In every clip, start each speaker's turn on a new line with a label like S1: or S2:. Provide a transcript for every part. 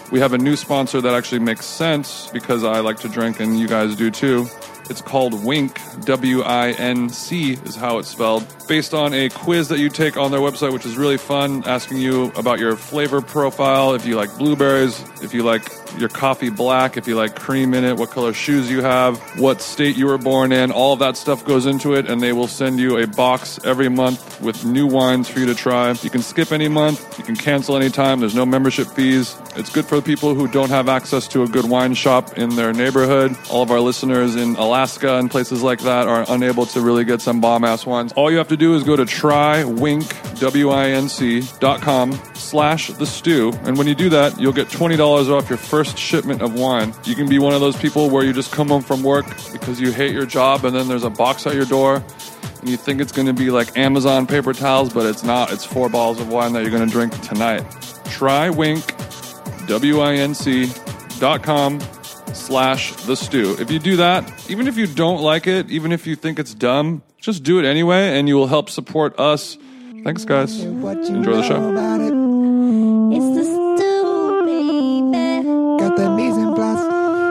S1: We have a new sponsor that actually makes sense because I like to drink and you guys do too. It's called Winc, W-I-N-C is how it's spelled, based on a quiz that you take on their website, which is really fun, asking you about your flavor profile, if you like blueberries, if you like your coffee black, if you like cream in it, what color shoes you have, what state you were born in, all of that stuff goes into it, and they will send you a box every month with new wines for you to try. You can skip any month, you can cancel anytime, there's no membership fees. It's good for the people who don't have access to a good wine shop in their neighborhood. All of our listeners in Alaska and places like that are unable to really get some bomb-ass wines. All you have to do is go to trywinc.com/thestew, and when you do that, you'll get $20 off your first shipment of wine. You can be one of those people where you just come home from work because you hate your job, and then there's a box at your door, and you think it's going to be like Amazon paper towels, but it's not. It's 4 bottles of wine that you're going to drink tonight. trywinc.com/thestew. If you do that, even if you don't like it, even if you think it's dumb, just do it anyway, and you will help support us. Thanks, guys. Enjoy the show.
S2: It's the stew, baby.
S3: Got that mise en place.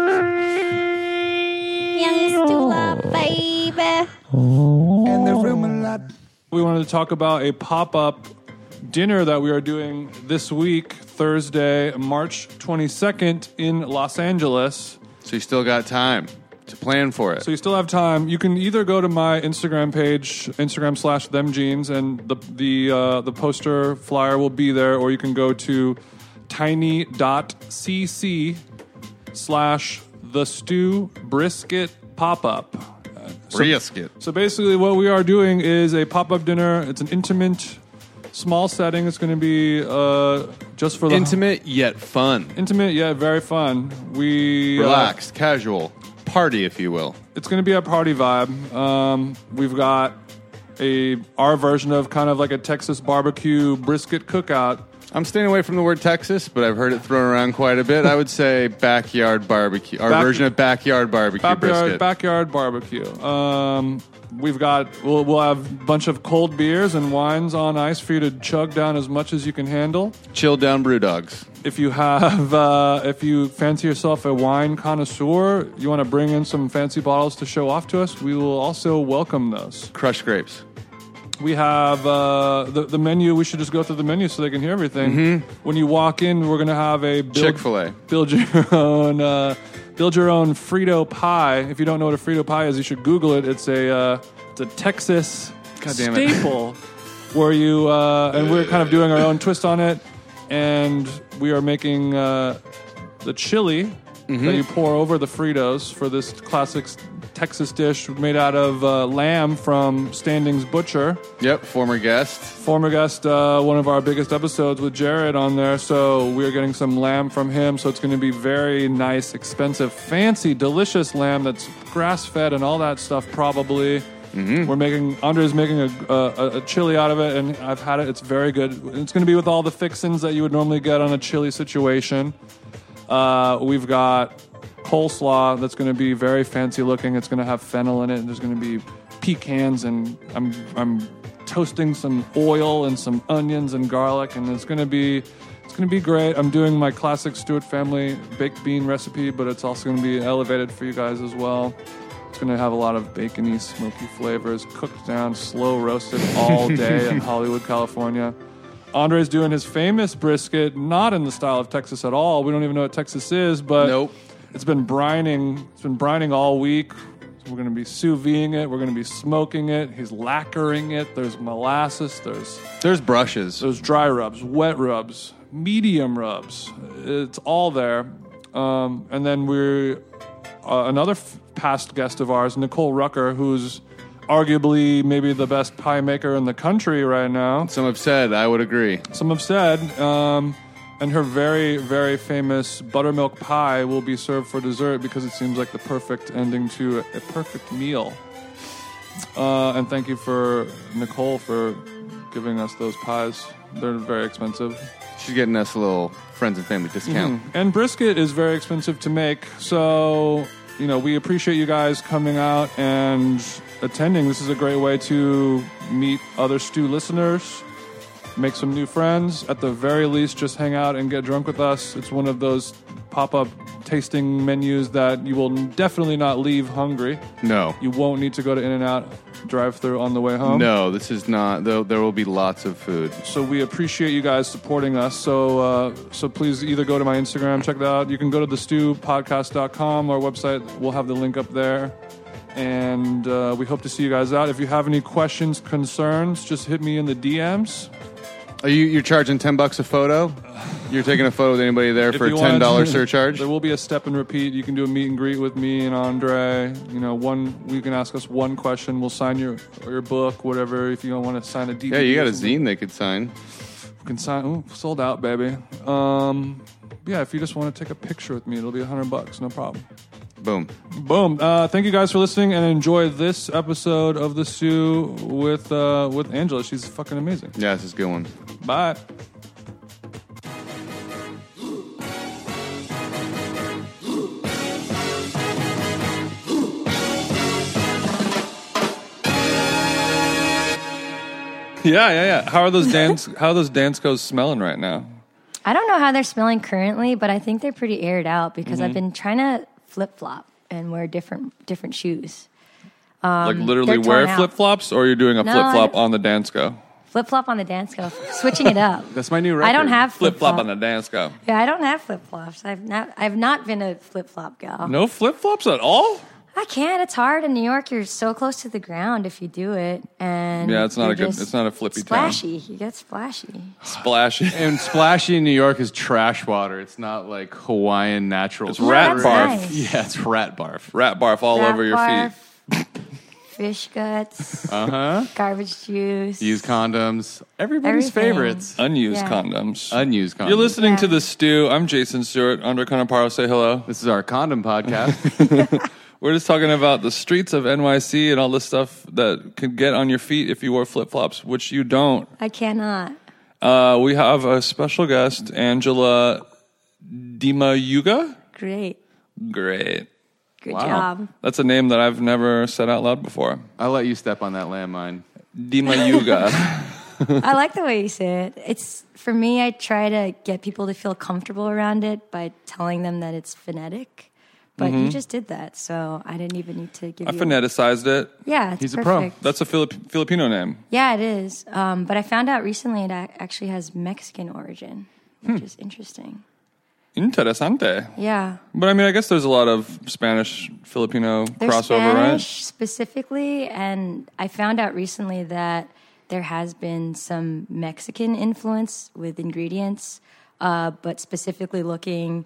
S2: Young Stuart, baby.
S3: And the room a lot.
S1: We wanted to talk about a pop-up dinner that we are doing this week, Thursday, March 22nd in Los Angeles.
S4: So you still got time to plan for it.
S1: So you still have time. You can either go to my Instagram page, Instagram/themjeans, and the poster flyer will be there, or you can go to tiny.cc/thestewbrisket-pop-up.
S4: Brisket.
S1: So basically what we are doing is a pop-up dinner. It's an intimate, small setting. It's going to be just for the...
S4: Intimate yet fun.
S1: Intimate yet very fun.
S4: Relaxed, casual. Party, if you will.
S1: It's going to be a party vibe. We've got our version of kind of like a Texas barbecue brisket cookout.
S4: I'm staying away from the word Texas, but I've heard it thrown around quite a bit. I would say backyard barbecue. Our version of backyard barbecue brisket.
S1: Backyard barbecue. We'll have a bunch of cold beers and wines on ice for you to chug down as much as you can handle.
S4: Chilled down brew dogs.
S1: If you have, if you fancy yourself a wine connoisseur, you want to bring in some fancy bottles to show off to us, we will also welcome those.
S4: Crushed grapes.
S1: We have the menu. We should just go through the menu so they can hear everything. Mm-hmm. When you walk in, we're going to have a
S4: Chick-fil-A.
S1: Build your own Frito pie. If you don't know what a Frito pie is, you should Google it. It's a Texas staple where you and we're kind of doing our own twist on it, and we are making the chili that you pour over the Fritos for this classic Texas dish made out of lamb from Standing's Butcher.
S4: Yep, former guest,
S1: one of our biggest episodes with Jared on there. So we're getting some lamb from him. So it's going to be very nice, expensive, fancy, delicious lamb that's grass-fed and all that stuff probably. Mm-hmm. Andre's making a chili out of it, and I've had it. It's very good. It's going to be with all the fixins that you would normally get on a chili situation. We've got coleslaw that's going to be very fancy looking. It's going to have fennel in it, and there's going to be pecans, and I'm toasting some oil and some onions and garlic, and it's going to be great. I'm doing my classic Stewart family baked bean recipe, but it's also going to be elevated for you guys as well. It's going to have a lot of bacony, smoky flavors, cooked down, slow roasted all day in Hollywood, California. Andre's doing his famous brisket, not in the style of Texas at all. We don't even know what Texas is, but
S4: nope.
S1: It's been brining. It's been brining all week. So we're going to be sous videing it. We're going to be smoking it. He's lacquering it. There's molasses.
S4: There's brushes.
S1: There's dry rubs, wet rubs, medium rubs. It's all there. And then we're another past guest of ours, Nicole Rucker, who's arguably maybe the best pie maker in the country right now.
S4: Some have said, I would agree.
S1: Some have said. And her very, very famous buttermilk pie will be served for dessert because it seems like the perfect ending to a perfect meal. And thank you for Nicole for giving us those pies. They're very expensive.
S4: She's getting us a little friends and family discount.
S1: Mm-hmm. And brisket is very expensive to make. So, we appreciate you guys coming out and attending. This is a great way to meet other Stew listeners, make some new friends. At the very least, just hang out and get drunk with us. It's one of those pop-up tasting menus that you will definitely not leave hungry.
S4: No.
S1: You won't need to go to In-N-Out drive-thru on the way home.
S4: No, this is not. There will be lots of food.
S1: So we appreciate you guys supporting us. So please either go to my Instagram, check that out. You can go to thestewpodcast.com, our website. We'll have the link up there. And we hope to see you guys out. If you have any questions, concerns, just hit me in the DMs.
S4: You're charging $10 a photo? You're taking a photo with anybody there for a
S1: If you wanna-
S4: $10 surcharge?
S1: There will be a step and repeat. You can do a meet and greet with me and Andre. You can ask us one question. We'll sign your book, whatever. If you don't want to sign a DVD.
S4: Yeah, you got
S1: or
S4: a
S1: something.
S4: zine they could sign.
S1: You can sign. Ooh, sold out, baby. Yeah, if you just want to take a picture with me, it'll be $100. No problem.
S4: Boom.
S1: Boom. Thank you guys for listening and enjoy this episode of The Stew with Angela. She's fucking amazing.
S4: Yeah, this is a good one.
S1: Bye. Yeah. How are those Danskos smelling right now?
S5: I don't know how they're smelling currently, but I think they're pretty aired out because I've been trying to flip-flop and wear different shoes.
S1: Like literally
S5: they're
S1: wear
S5: torn out.
S1: flip-flops, or you're doing a
S5: No,
S1: flip-flop
S5: I-
S1: on the Dansko?
S5: Flip-flop on the Dansko, switching it up.
S4: That's my new record.
S5: I don't have
S1: Flip-flop
S5: flip-flop.
S1: on the Dansko.
S5: Yeah, I don't have flip-flops. I've not been a flip-flop gal.
S1: No flip-flops at all?
S5: I can't. It's hard in New York. You're so close to the ground if you do it, and
S1: Yeah, it's not
S5: you're
S1: a good-
S5: just
S1: it's not a flippy town.
S5: splashy. You get splashy.
S1: Splashy.
S4: And splashy in New York is trash water. It's not like Hawaiian natural.
S1: It's rat
S5: that's
S1: barf.
S5: nice.
S4: Yeah, it's rat barf.
S1: Rat barf all
S5: Rat
S1: over your
S5: barf,
S1: feet.
S5: Fish guts,
S4: Uh-huh.
S5: garbage juice.
S4: Used condoms. Everybody's
S5: Everything.
S4: favorites.
S1: Unused
S5: Yeah.
S1: condoms.
S4: Unused condoms.
S1: You're listening to
S5: Yeah.
S1: The Stew. I'm Jason Stewart. Andre Conaparo, say hello.
S4: This is our condom podcast.
S1: We're just talking about the streets of NYC and all the stuff that could get on your feet if you wore flip-flops, which you don't.
S5: I cannot.
S1: We have a special guest, Angela Dimayuga.
S5: Great.
S1: Great.
S5: Good
S4: Wow.
S5: job.
S1: That's a name that I've never said out loud before.
S4: I'll let you step on that landmine.
S1: Dimayuga.
S5: I like the way you say it. It's for me. I try to get people to feel comfortable around it by telling them that it's phonetic. But you just did that, so I didn't even need to give
S1: I
S5: you.
S1: phoneticized it.
S5: Yeah, it's
S4: He's a pro.
S5: perfect.
S1: That's a Filipino name.
S5: Yeah, it is. But I found out recently it actually has Mexican origin, which is interesting.
S1: Interesante.
S5: Yeah.
S1: But I mean, I guess there's a lot of Spanish-Filipino
S5: There's
S1: crossover,
S5: Spanish specifically, and I found out recently that there has been some Mexican influence with ingredients, but specifically looking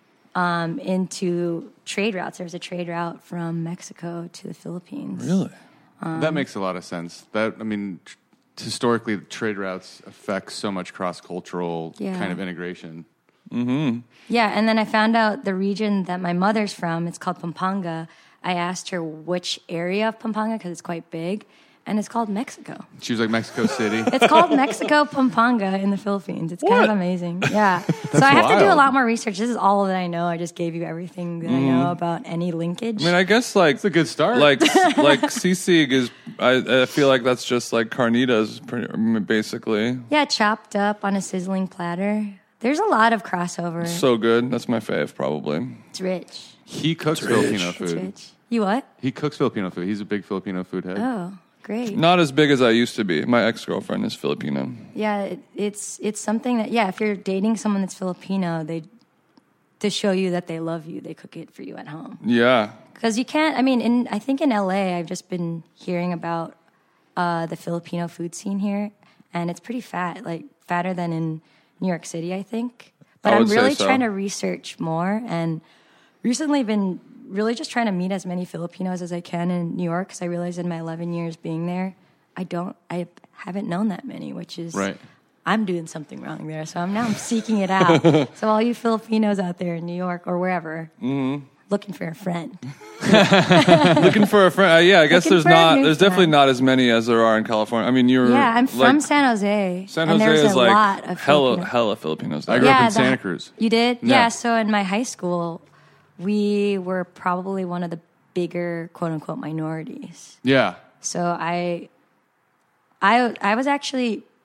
S5: into trade routes. There's a trade route from Mexico to the Philippines.
S1: right? Really?
S4: That makes a lot of sense. Historically, trade routes affect so much cross-cultural
S5: Yeah.
S4: kind of integration.
S5: Yeah, and then I found out the region that my mother's from, it's called Pampanga. I asked her which area of Pampanga, because it's quite big, and it's called Mexico.
S4: She was like Mexico City.
S5: It's called Mexico Pampanga in the Philippines. It's kind
S1: What?
S5: of amazing. Yeah. So I have to do a
S4: wild.
S5: lot more research. This is all that I know. I just gave you everything that I know about any linkage.
S1: I mean, I guess like
S4: It's a good start.
S1: like sisig is. I feel like that's just like carnitas, basically.
S5: yeah, chopped up on a sizzling platter. There's a lot of crossover.
S1: So good. That's my fave, probably.
S5: It's rich.
S4: he cooks Filipino
S5: It's
S4: food.
S5: rich. You what?
S4: He cooks Filipino food. He's a big Filipino food head.
S5: Oh, great.
S1: Not as big as I used to be. My ex-girlfriend is Filipino.
S5: Yeah, it's something that, yeah, if you're dating someone that's Filipino, to show you that they love you, they cook it for you at home.
S1: Yeah.
S5: Because you can't, I mean, I think in LA, I've just been hearing about the Filipino food scene here, and it's pretty fat, like fatter than in New York City, I think. But
S1: I
S5: I'm
S1: would say
S5: really
S1: so.
S5: trying to research more, and recently been really just trying to meet as many Filipinos as I can in New York, because I realized in my 11 years being there, I haven't known that many, which is
S4: Right.
S5: I'm doing something wrong there. So I'm seeking it out. So all you Filipinos out there in New York or wherever, looking for a friend.
S1: Looking for a friend. Yeah, I guess
S5: Looking
S1: there's
S5: for a
S1: not.
S5: new
S1: There's definitely
S5: friend.
S1: not as many as there are in California. I mean, you're.
S5: Yeah, I'm from
S1: like,
S5: San Jose.
S1: San
S5: and
S1: Jose
S5: there's
S1: is
S5: a
S1: like
S5: lot of Filipinos.
S1: hella Filipinos. There.
S4: I grew up in
S5: the-
S4: Santa Cruz.
S5: You did?
S4: Yeah.
S5: Yeah. So in my high school, we were probably one of the bigger quote unquote minorities.
S4: Yeah.
S5: So I was actually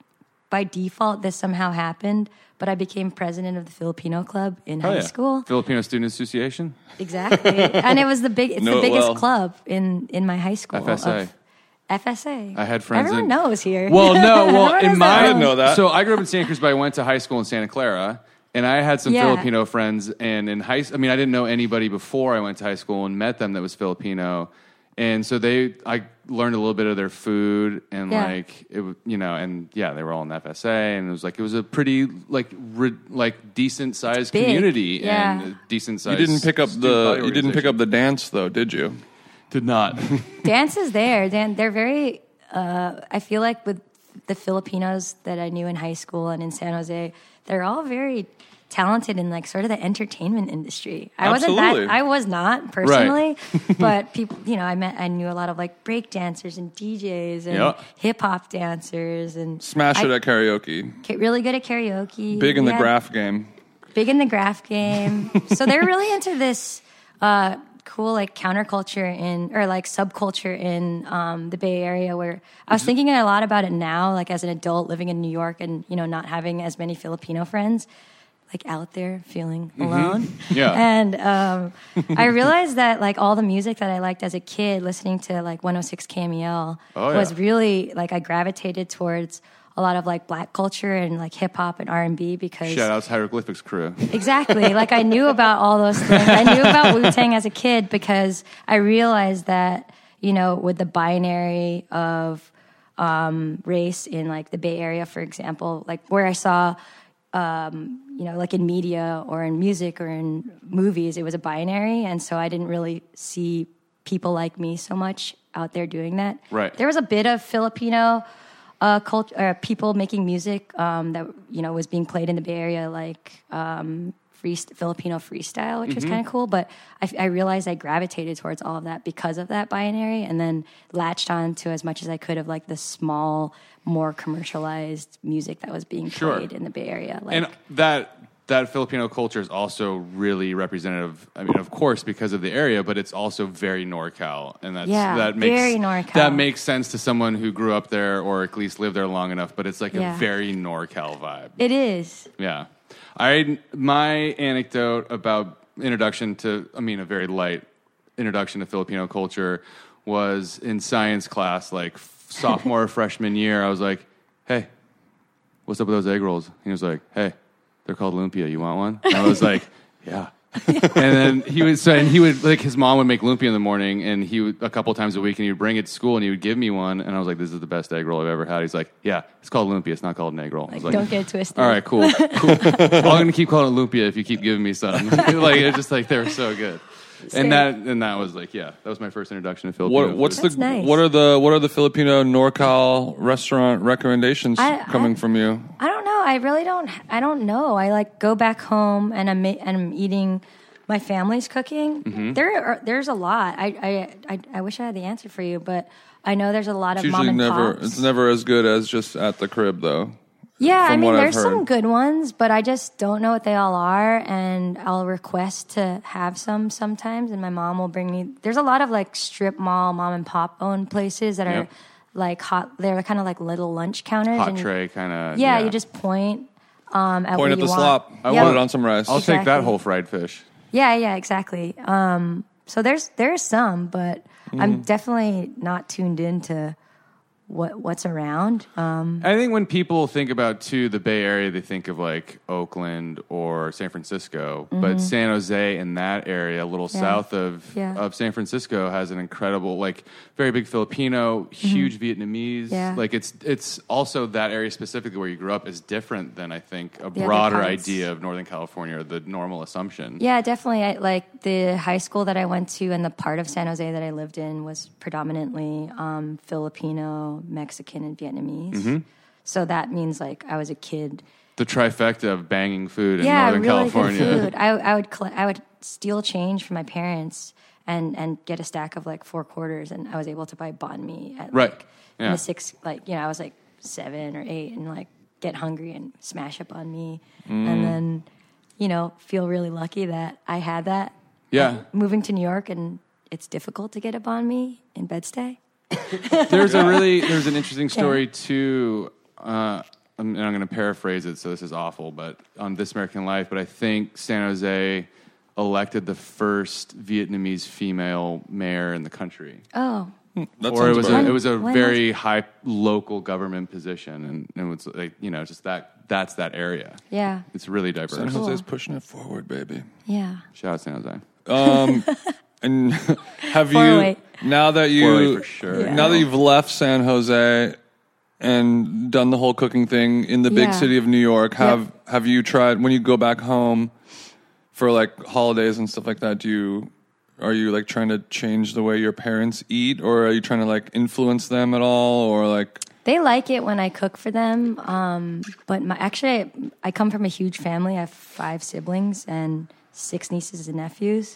S5: by default this somehow happened, but I became president of the Filipino club in high school.
S4: Filipino Student Association.
S5: Exactly. And it was the biggest
S6: well.
S5: club in my high school.
S4: FSA.
S5: FSA.
S4: I had friends
S5: Everyone knows here.
S4: Well, no. Well,
S5: Everyone
S4: in
S5: knows
S4: my
S5: that
S6: I didn't know that.
S4: So I grew up in Santa Cruz, but I went to high school in Santa Clara, and I had some
S5: Yeah.
S4: Filipino friends. And in I didn't know anybody before I went to high school and met them that was Filipino, and so I learned a little bit of their food and
S5: Yeah.
S4: like it, and yeah, they were all in FSA, and it was a pretty like decent sized
S5: big.
S4: community
S5: Yeah.
S4: and decent sized.
S6: You didn't pick up the dance though, did you?
S4: Did not.
S5: Dance is there. They're very. I feel like with the Filipinos that I knew in high school and in San Jose, they're all very talented in like sort of the entertainment industry.
S6: Absolutely.
S5: I was not personally, but people, I knew a lot of like break dancers and DJs and
S4: Yeah.
S5: hip hop dancers and
S6: Smash it at karaoke.
S5: really good at karaoke.
S6: Big in the
S5: Yeah.
S6: graph game.
S5: Big in the graph game. So they're really into this cool like counterculture or like subculture in the Bay Area, where I was thinking a lot about it now, like as an adult living in New York and not having as many Filipino friends, like out there feeling alone.
S4: Yeah.
S5: And I realized that like all the music that I liked as a kid, listening to like 106 KMEL, was really like I gravitated towards a lot of like black culture and like hip hop and R&B because
S4: Shout out to Hieroglyphics crew.
S5: exactly like I knew about all those things. I knew about Wu-Tang as a kid because I realized that with the binary of race in like the Bay Area, for example, like where I saw like in media or in music or in movies, it was a binary, and so I didn't really see people like me so much out there doing that.
S4: Right.
S5: There was a bit of Filipino culture, people making music that was being played in the Bay Area, like Filipino freestyle, which was kind of cool. But I realized I gravitated towards all of that because of that binary, and then latched on to as much as I could of like the small, more commercialized music that was being
S4: Sure.
S5: played in the Bay Area. Like,
S4: And that Filipino culture is also really representative. I mean, of course, because of the area, but it's also very NorCal, and that makes
S5: very NorCal.
S4: That makes sense to someone who grew up there or at least lived there long enough. But it's like
S5: Yeah.
S4: a very NorCal vibe.
S5: it is.
S4: Yeah, my anecdote about introduction to, a very light introduction to Filipino culture was in science class, like sophomore or freshman year. I was like, "Hey, what's up with those egg rolls?" He was like, "Hey, they're called lumpia. You want one?" And I was like, "Yeah." And then he would like his mom would make lumpia in the morning, and he would a couple times a week, and he would bring it to school, and he would give me one, and I was like, "This is the best egg roll I've ever had." He's like, "Yeah, it's called lumpia. It's not called an egg roll." I was like,
S5: Don't get it twisted.
S4: all right, cool. I'm gonna keep calling it lumpia if you keep giving me some. Like it's just like they were so good. And that was like, that was my first introduction to Filipino.
S5: That's nice.
S6: what are the Filipino NorCal restaurant recommendations coming from you?
S5: I don't know. I really don't. I don't know. I like go back home and I'm eating my family's cooking.
S4: Mm-hmm.
S5: There's a lot. I wish I had the answer for you, but I know there's a lot of
S6: It's
S5: mom
S6: usually
S5: and pops.
S6: it's never as good as just at the crib though.
S5: Yeah,
S6: from what I've
S5: there's some
S6: heard.
S5: good ones, but I just don't know what they all are, and I'll request to have some sometimes, and my mom will bring me. There's a lot of like strip mall, mom and pop owned places that are
S4: Yep.
S5: like hot. They're kind of like little lunch counters.
S4: hot
S5: and
S4: tray kind of.
S5: Yeah, you just point. At
S6: Point
S5: what
S6: at
S5: you
S6: the
S5: want.
S6: slop.
S4: I
S5: Yeah.
S6: Put it on some rice.
S4: I'll take that
S5: Exactly.
S4: whole fried fish.
S5: Yeah, exactly. So there's some, but I'm definitely not tuned into what's around.
S4: I think when people think about too the Bay Area, they think of like Oakland or San Francisco, but San Jose in that area, a little south of San Francisco, has an incredible, like very big Filipino, huge Vietnamese.
S5: Yeah.
S4: Like it's also that area specifically where you grew up is different than I think a
S5: other
S4: broader
S5: parts.
S4: idea of Northern California or the normal assumption.
S5: Yeah, definitely. Like the high school that I went to and the part of San Jose that I lived in was predominantly Filipino, Mexican, and Vietnamese. So that means like I was a kid.
S4: The trifecta of banging food in
S5: Yeah,
S4: Northern
S5: really
S4: California.
S5: good food. I would steal change from my parents and get a stack of like 4 quarters, and I was able to buy banh mi at
S4: Right.
S5: like
S4: Yeah.
S5: in the 6, like I was like 7 or 8, and like get hungry and smash a banh mi, and then feel really lucky that I had that.
S4: Yeah.
S5: Moving to New York, and it's difficult to get a banh mi in Bed-Stuy.
S4: There's an interesting story too. and I'm going to paraphrase it, so this is awful, but on This American Life, but I think San Jose elected the first Vietnamese female mayor in the country.
S5: Oh.
S6: That
S4: Or it
S6: sounds
S4: was
S6: about
S4: it was a
S5: When
S4: very high local government position, and it was like, just that's that area.
S5: Yeah.
S4: It's really diverse.
S6: San Jose's pushing it forward, baby.
S5: Yeah.
S4: Shout out San Jose.
S6: And have
S5: 408.
S6: you now that
S4: 408 for sure.
S5: Yeah.
S6: now that you've left San Jose and done the whole cooking thing in the big
S5: Yeah.
S6: city of New York, have you tried when you go back home for like holidays and stuff like that? Are you like trying to change the way your parents eat, or are you trying to like influence them at all, or like?
S5: They like it when I cook for them. But I come from a huge family. I have 5 siblings and 6 nieces and nephews.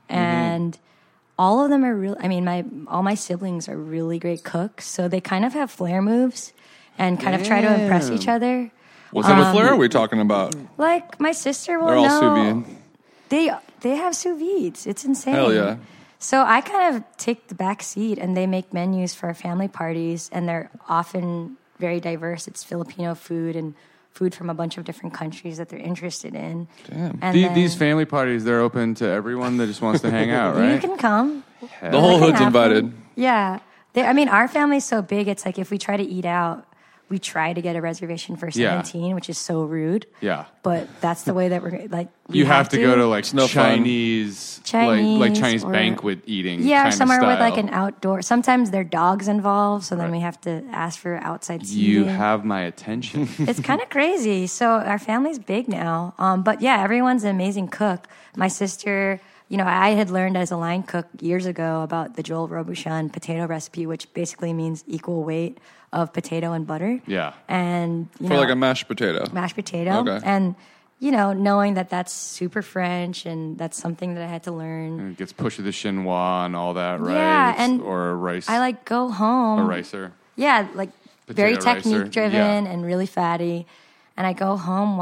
S5: And all of them are all my siblings are really great cooks. So they kind of have flair moves and kind of try to impress each other.
S6: What kind of flair are we talking about?
S5: Like my sister will
S6: They're all sous
S5: know.
S6: vide.
S5: They have sous vides. It's insane.
S6: Hell yeah.
S5: So I kind of take the back seat, and they make menus for our family parties, and they're often very diverse. It's Filipino food and food from a bunch of different countries that they're interested in.
S6: Damn.
S5: And
S4: These
S5: then
S4: family parties, they're open to everyone that just wants to hang out,
S5: you
S4: right?
S5: can come.
S6: The whole
S5: That can
S6: hood's
S5: happen.
S6: invited.
S5: Yeah. Our family's so big, it's like if we try to eat out, we try to get a reservation for
S4: Yeah.
S5: 17, which is so rude.
S4: Yeah.
S5: But that's the way that we're like. we
S4: You have to go to like
S6: no fun.
S4: Chinese
S5: Chinese
S4: Chinese
S5: or-
S4: banquet eating.
S5: Yeah,
S4: kind
S5: somewhere
S4: of
S5: with
S4: style.
S5: like an outdoor. Sometimes there are dogs involved, so then we have to ask for outside seating.
S4: You have my attention.
S5: It's kind of crazy. So our family's big now. But yeah, everyone's an amazing cook. My sister, I had learned as a line cook years ago about the Joel Robuchon potato recipe, which basically means equal weight of potato and butter.
S4: Yeah.
S5: And,
S6: For like a mashed potato.
S5: mashed potato.
S6: Okay.
S5: And, knowing that that's super French and that's something that I had to learn.
S4: And it gets pushed with the chinois and all that, right?
S5: Yeah, and
S4: or a rice.
S5: I like go home.
S4: a ricer.
S5: Yeah, like very
S4: Potato ricer,
S5: technique driven
S4: yeah.
S5: and really fatty. And I go home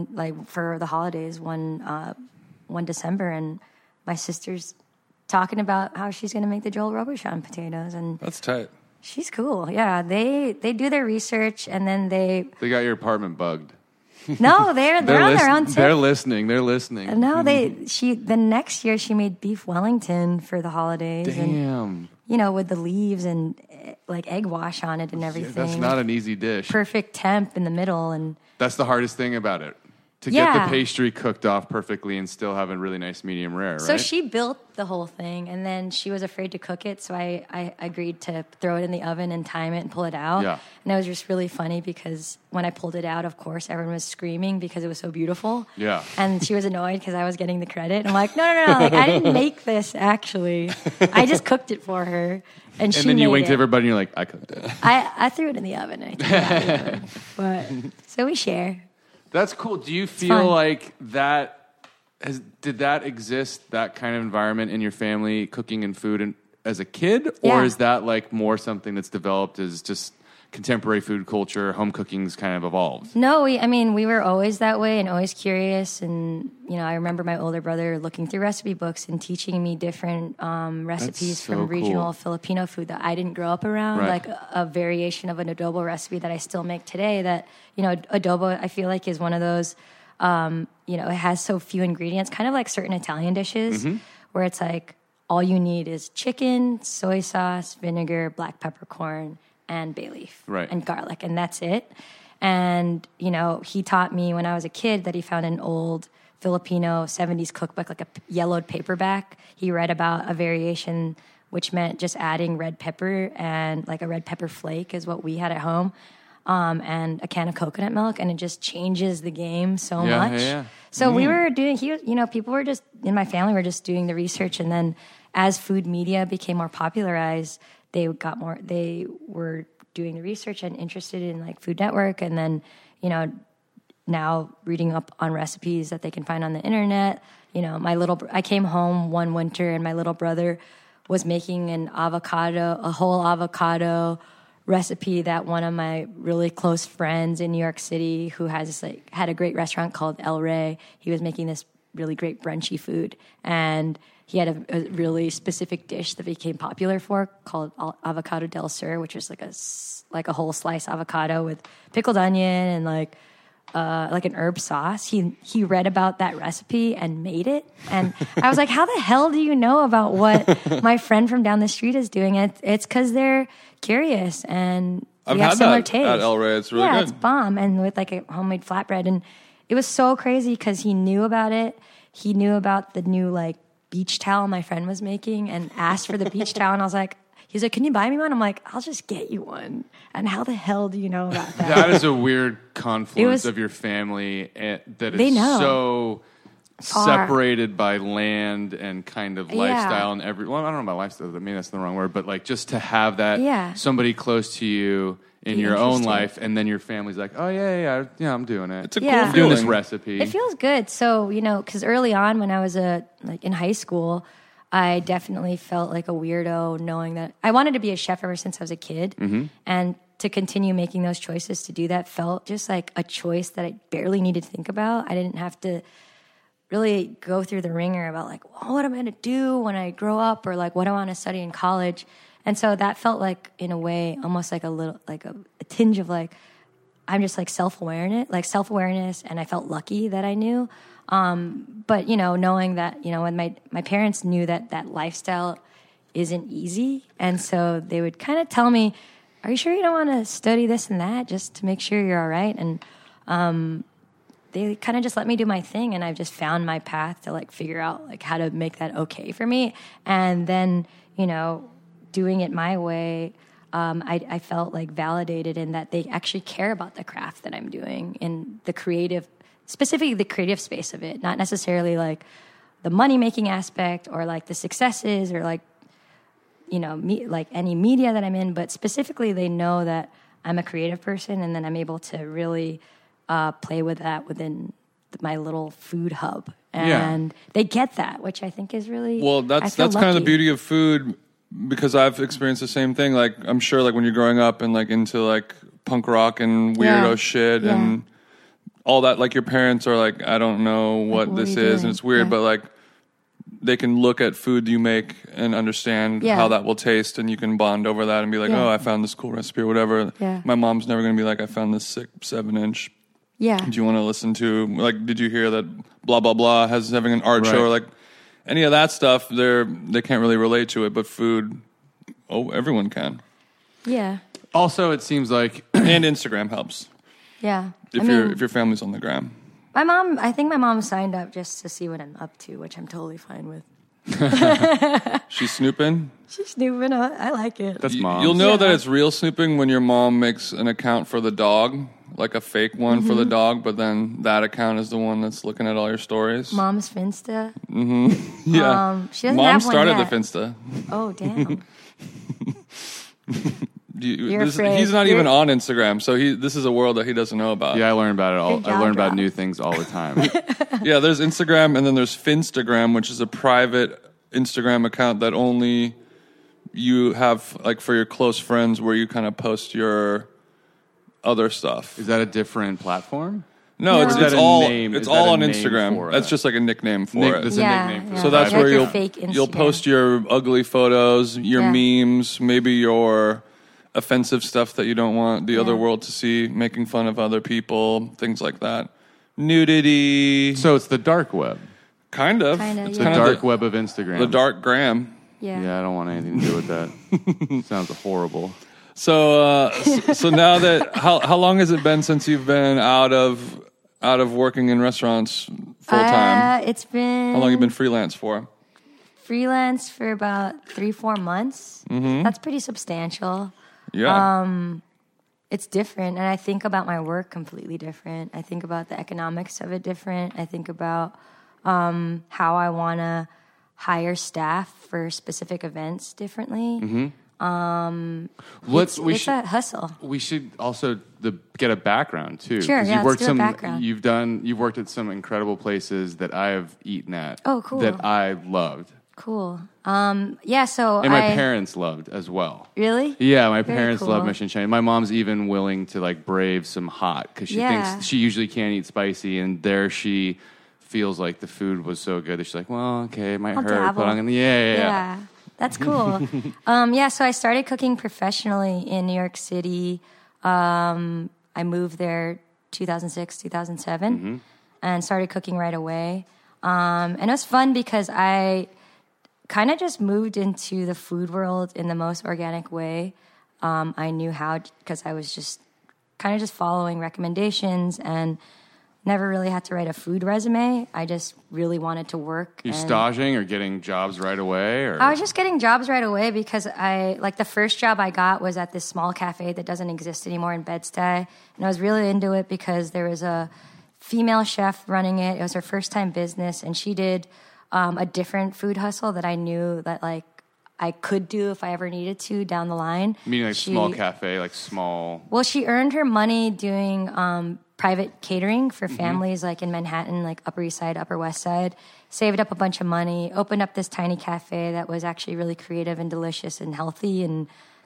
S5: for the holidays one December, and my sister's talking about how she's going to make the Joel Robuchon potatoes, and
S6: That's tight.
S5: she's cool. Yeah, they do their research, and then they
S4: They got your apartment bugged.
S5: no, they're on their own tip.
S4: They're listening. They're listening.
S5: No, the next year she made beef Wellington for the holidays, and
S4: Damn.
S5: with the leaves and like egg wash on it and everything.
S4: That's not an easy dish.
S5: perfect temp in the middle, and
S4: That's the hardest thing about it. To
S5: Yeah.
S4: get the pastry cooked off perfectly and still have a really nice medium rare, right?
S5: so she built the whole thing, and then she was afraid to cook it, so I agreed to throw it in the oven and time it and pull it out.
S4: Yeah.
S5: And it was just really funny because when I pulled it out, of course, everyone was screaming because it was so beautiful.
S4: Yeah.
S5: And she was annoyed because I was getting the credit. I'm like, no, like I didn't make this actually. I just cooked it for her, and she
S4: and then you
S5: made
S4: winked
S5: it.
S4: at everybody and you're like, I cooked it.
S5: I threw it in the oven. And I threw it out the oven. But so we share.
S4: That's cool. Do you feel
S5: fun.
S4: like did that exist, that kind of environment in your family, cooking and food as a kid? Or
S5: Yeah.
S4: is that like more something that's developed as just contemporary food culture, home cooking's kind of evolved?
S5: No, we were always that way and always curious. And, I remember my older brother looking through recipe books and teaching me different recipes
S4: so
S5: from regional
S4: cool.
S5: Filipino food that I didn't grow up around,
S4: Right.
S5: like a variation of an adobo recipe that I still make today that, adobo I feel like is one of those, it has so few ingredients, kind of like certain Italian dishes
S4: Mm-hmm.
S5: where it's like all you need is chicken, soy sauce, vinegar, black peppercorn, and bay leaf
S4: Right.
S5: and garlic, and that's it. And, he taught me when I was a kid that he found an old Filipino 70s cookbook, like a yellowed paperback. He read about a variation, which meant just adding red pepper and like a red pepper flake is what we had at home, and a can of coconut milk, and it just changes the game so
S4: Yeah,
S5: much.
S4: yeah.
S5: So we were doing, people were just, in my family were just doing the research, and then as food media became more popularized, they were doing the research and interested in like Food Network, and then, now reading up on recipes that they can find on the internet. I came home one winter and my little brother was making a whole avocado recipe that one of my really close friends in New York City, who had a great restaurant called El Rey, he was making this really great brunchy food. And he had a really specific dish that became popular for called avocado del sur, which was like a whole slice avocado with pickled onion and like an herb sauce. He read about that recipe and made it. And I was like, how the hell do you know about what my friend from down the street is doing? It's because they're curious and
S6: I've
S5: we have
S6: had
S5: similar
S6: that
S5: tastes.
S6: at El Rey. It's really good.
S5: It's bomb. And with like a homemade flatbread. And it was so crazy because he knew about it. He knew about the new like beach towel my friend was making and asked for the beach towel. And I was like, he's like, can you buy me one? I'm like, I'll just get you one. And how the hell do you know about that?
S4: That is a weird confluence of your family that
S5: They
S4: is
S5: know.
S4: so
S5: Far.
S4: separated by land and kind of lifestyle and well, I don't know about lifestyle. I mean, that's the wrong word, but like just to have that somebody close to you in your own
S5: interested.
S4: life, and then your family's like, oh yeah, I'm doing it.
S6: It's a
S5: Yeah.
S6: cool
S4: I'm doing this
S6: feeling.
S4: recipe.
S5: It feels good. So, because early on when I was in high school, I definitely felt like a weirdo knowing that I wanted to be a chef ever since I was a kid.
S4: Mm-hmm.
S5: And to continue making those choices to do that felt just like a choice that I barely needed to think about. I didn't have to really go through the ringer about like, well, what am I going to do when I grow up, or like what I want to study in college. And so that felt like, in a way, almost like a little, like a tinge of like, I'm just like self-awareness. And I felt lucky that I knew. But, knowing that, when my parents knew that lifestyle isn't easy. And so they would kind of tell me, are you sure you don't want to study this and that just to make sure you're all right? And, they kind of just let me do my thing, and I've just found my path to like figure out like how to make that okay for me. And then, doing it my way, I felt like validated in that they actually care about the craft that I'm doing in the creative, specifically the creative space of it, not necessarily like the money making aspect or like the successes or like, like any media that I'm in, but specifically they know that I'm a creative person, and then I'm able to really play with that within my little food hub. And they get that, which I think is really,
S6: Well, that's kind of the beauty of food, because I've experienced the same thing. Like, I'm sure like when you're growing up and like into like punk rock and weirdo shit and all that, like your parents are like, I don't know what this is, and it's weird, but like they can look at food you make and understand how that will taste, and you can bond over that and be like, oh, I found this cool recipe or whatever. My mom's never going to be like, I found this sick 7-inch.
S5: Yeah.
S6: Do you want to listen to, like, did you hear that blah, blah, blah has having an art show, or like any of that stuff? They can't really relate to it, but food, everyone can.
S5: Yeah.
S4: Also, it seems like
S6: And Instagram helps.
S5: Yeah.
S6: If your family's on the gram.
S5: I think my mom signed up just to see what I'm up to, which I'm totally fine with.
S6: She's snooping.
S5: She's snooping. I like it.
S4: that's mom.
S6: You'll know that it's real snooping when your mom makes an account for the dog, like a fake one for the dog, but then that account is the one that's looking at all your stories.
S5: Mom's Finsta.
S6: Yeah.
S5: She doesn't
S6: Mom
S5: have one
S6: started
S5: yet.
S6: the Finsta.
S5: Oh, damn.
S6: You're
S5: afraid.
S6: He's not even on Instagram, so this is a world that he doesn't know about.
S4: Yeah, I learn about it all.
S5: Good
S4: I learn
S5: job,
S4: about
S5: Rob.
S4: new things all the time.
S6: Yeah, there's Instagram, and then there's Finstagram, which is a private Instagram account that only you have, like, for your close friends, where you kind of post your other stuff.
S4: Is that a different platform?
S6: No,
S5: No.
S6: it's
S5: Is
S4: that a
S6: all
S4: name-
S6: it's
S4: is that
S6: all
S4: a
S6: on
S4: name
S6: Instagram.
S4: for
S6: That's
S4: it?
S6: just like a nickname for it.
S4: That's a
S5: Yeah,
S4: nickname for
S5: yeah.
S6: So that's
S5: Like
S6: where
S5: your fake
S6: you'll
S5: Instagram.
S6: post your ugly photos, your memes, maybe your offensive stuff that you don't want the other world to see, making fun of other people, things like that. Nudity.
S4: So it's the dark web.
S6: Kind of.
S5: Kinda,
S6: It's
S4: The
S5: yeah.
S6: kind
S4: dark
S6: of
S4: web of Instagram.
S6: the dark gram.
S4: Yeah, I don't want anything to do with that. Sounds horrible.
S6: So so now that how long has it been since you've been out of working in restaurants full time?
S5: It's been
S6: How long have you been freelance for?
S5: freelance for about 3-4 months. That's pretty substantial.
S6: Yeah.
S5: It's different, and I think about my work completely different. I think about the economics of it different. I think about how I want to hire staff for specific events differently. It's a hustle.
S4: We should also get a background too.
S5: Sure,
S4: 'cause
S5: yeah,
S4: you've
S5: let's
S4: worked
S5: do a background.
S4: You've worked at some incredible places that I have eaten at.
S5: Oh, cool.
S4: That I loved,
S5: Cool. Yeah, so
S4: and my parents loved as well.
S5: Really?
S4: Yeah, my
S5: Very
S4: parents love
S5: cool.
S4: Michelin Chinese. My mom's even willing to like brave some hot because she
S5: Yeah.
S4: thinks she usually can't eat spicy, and there she feels like the food was so good that she's like, well, okay, it might
S5: I'll
S4: hurt,
S5: dabble.
S4: but I'm gonna, yeah.
S5: Yeah, that's cool. So I started cooking professionally in New York City. I moved there 2006, 2007, and started cooking right away. And it was fun because I kind of just moved into the food world in the most organic way. I knew how because I was just kind of just following recommendations and never really had to write a food resume. I just really wanted to work.
S4: You
S5: and
S4: staging or getting jobs right away? Or?
S5: I was just getting jobs right away because the first job I got was at this small cafe that doesn't exist anymore in Bed-Stuy. And I was really into it because there was a female chef running it. It was her first time business, and she did a different food hustle that I knew that like I could do if I ever needed to down the line.
S4: Meaning like small cafe, like small.
S5: Well, she earned her money doing private catering for families like in Manhattan, like Upper East Side, Upper West Side. Saved up a bunch of money, opened up this tiny cafe that was actually really creative and delicious and healthy and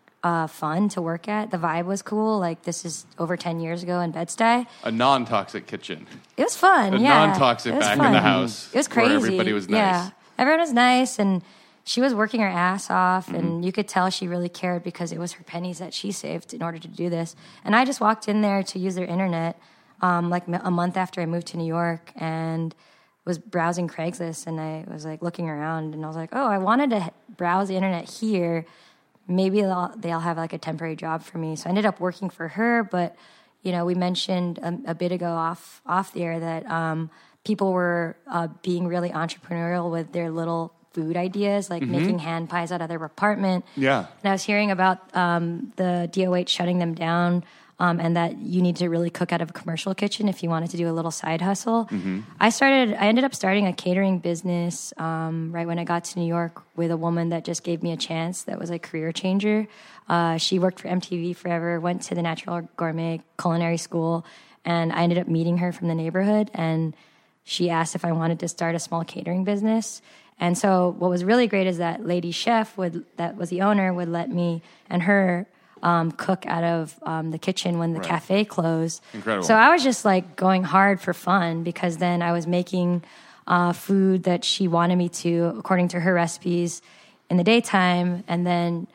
S5: fun to work at. The vibe was cool. Like this is over 10 years ago in Bed-Stuy.
S4: A non-toxic kitchen.
S5: It was fun.
S4: A
S5: yeah.
S4: non-toxic
S5: It was
S4: back
S5: fun.
S4: in the house.
S5: It was crazy.
S4: Where everybody was nice.
S5: Yeah. Everyone was nice, and she was working her ass off, and you could tell she really cared because it was her pennies that she saved in order to do this. And I just walked in there to use their internet like a month after I moved to New York and was browsing Craigslist, and I was like looking around, and I was like, oh, I wanted to browse the internet here. Maybe they'll have like a temporary job for me. So I ended up working for her, but you know, we mentioned a bit ago off the air that people were being really entrepreneurial with their little food ideas, like making hand pies out of their apartment.
S4: Yeah.
S5: And I was hearing about the DOH shutting them down, and that you need to really cook out of a commercial kitchen if you wanted to do a little side hustle. I ended up starting a catering business right when I got to New York with a woman that just gave me a chance that was a career changer. She worked for MTV forever, went to the Natural Gourmet Culinary School, and I ended up meeting her from the neighborhood, and she asked if I wanted to start a small catering business. And so what was really great is that lady chef that was the owner would let me and her cook out of the kitchen when the cafe closed.
S4: Incredible.
S5: So I was just like going hard for fun because then I was making food that she wanted me to, according to her recipes, in the daytime. And then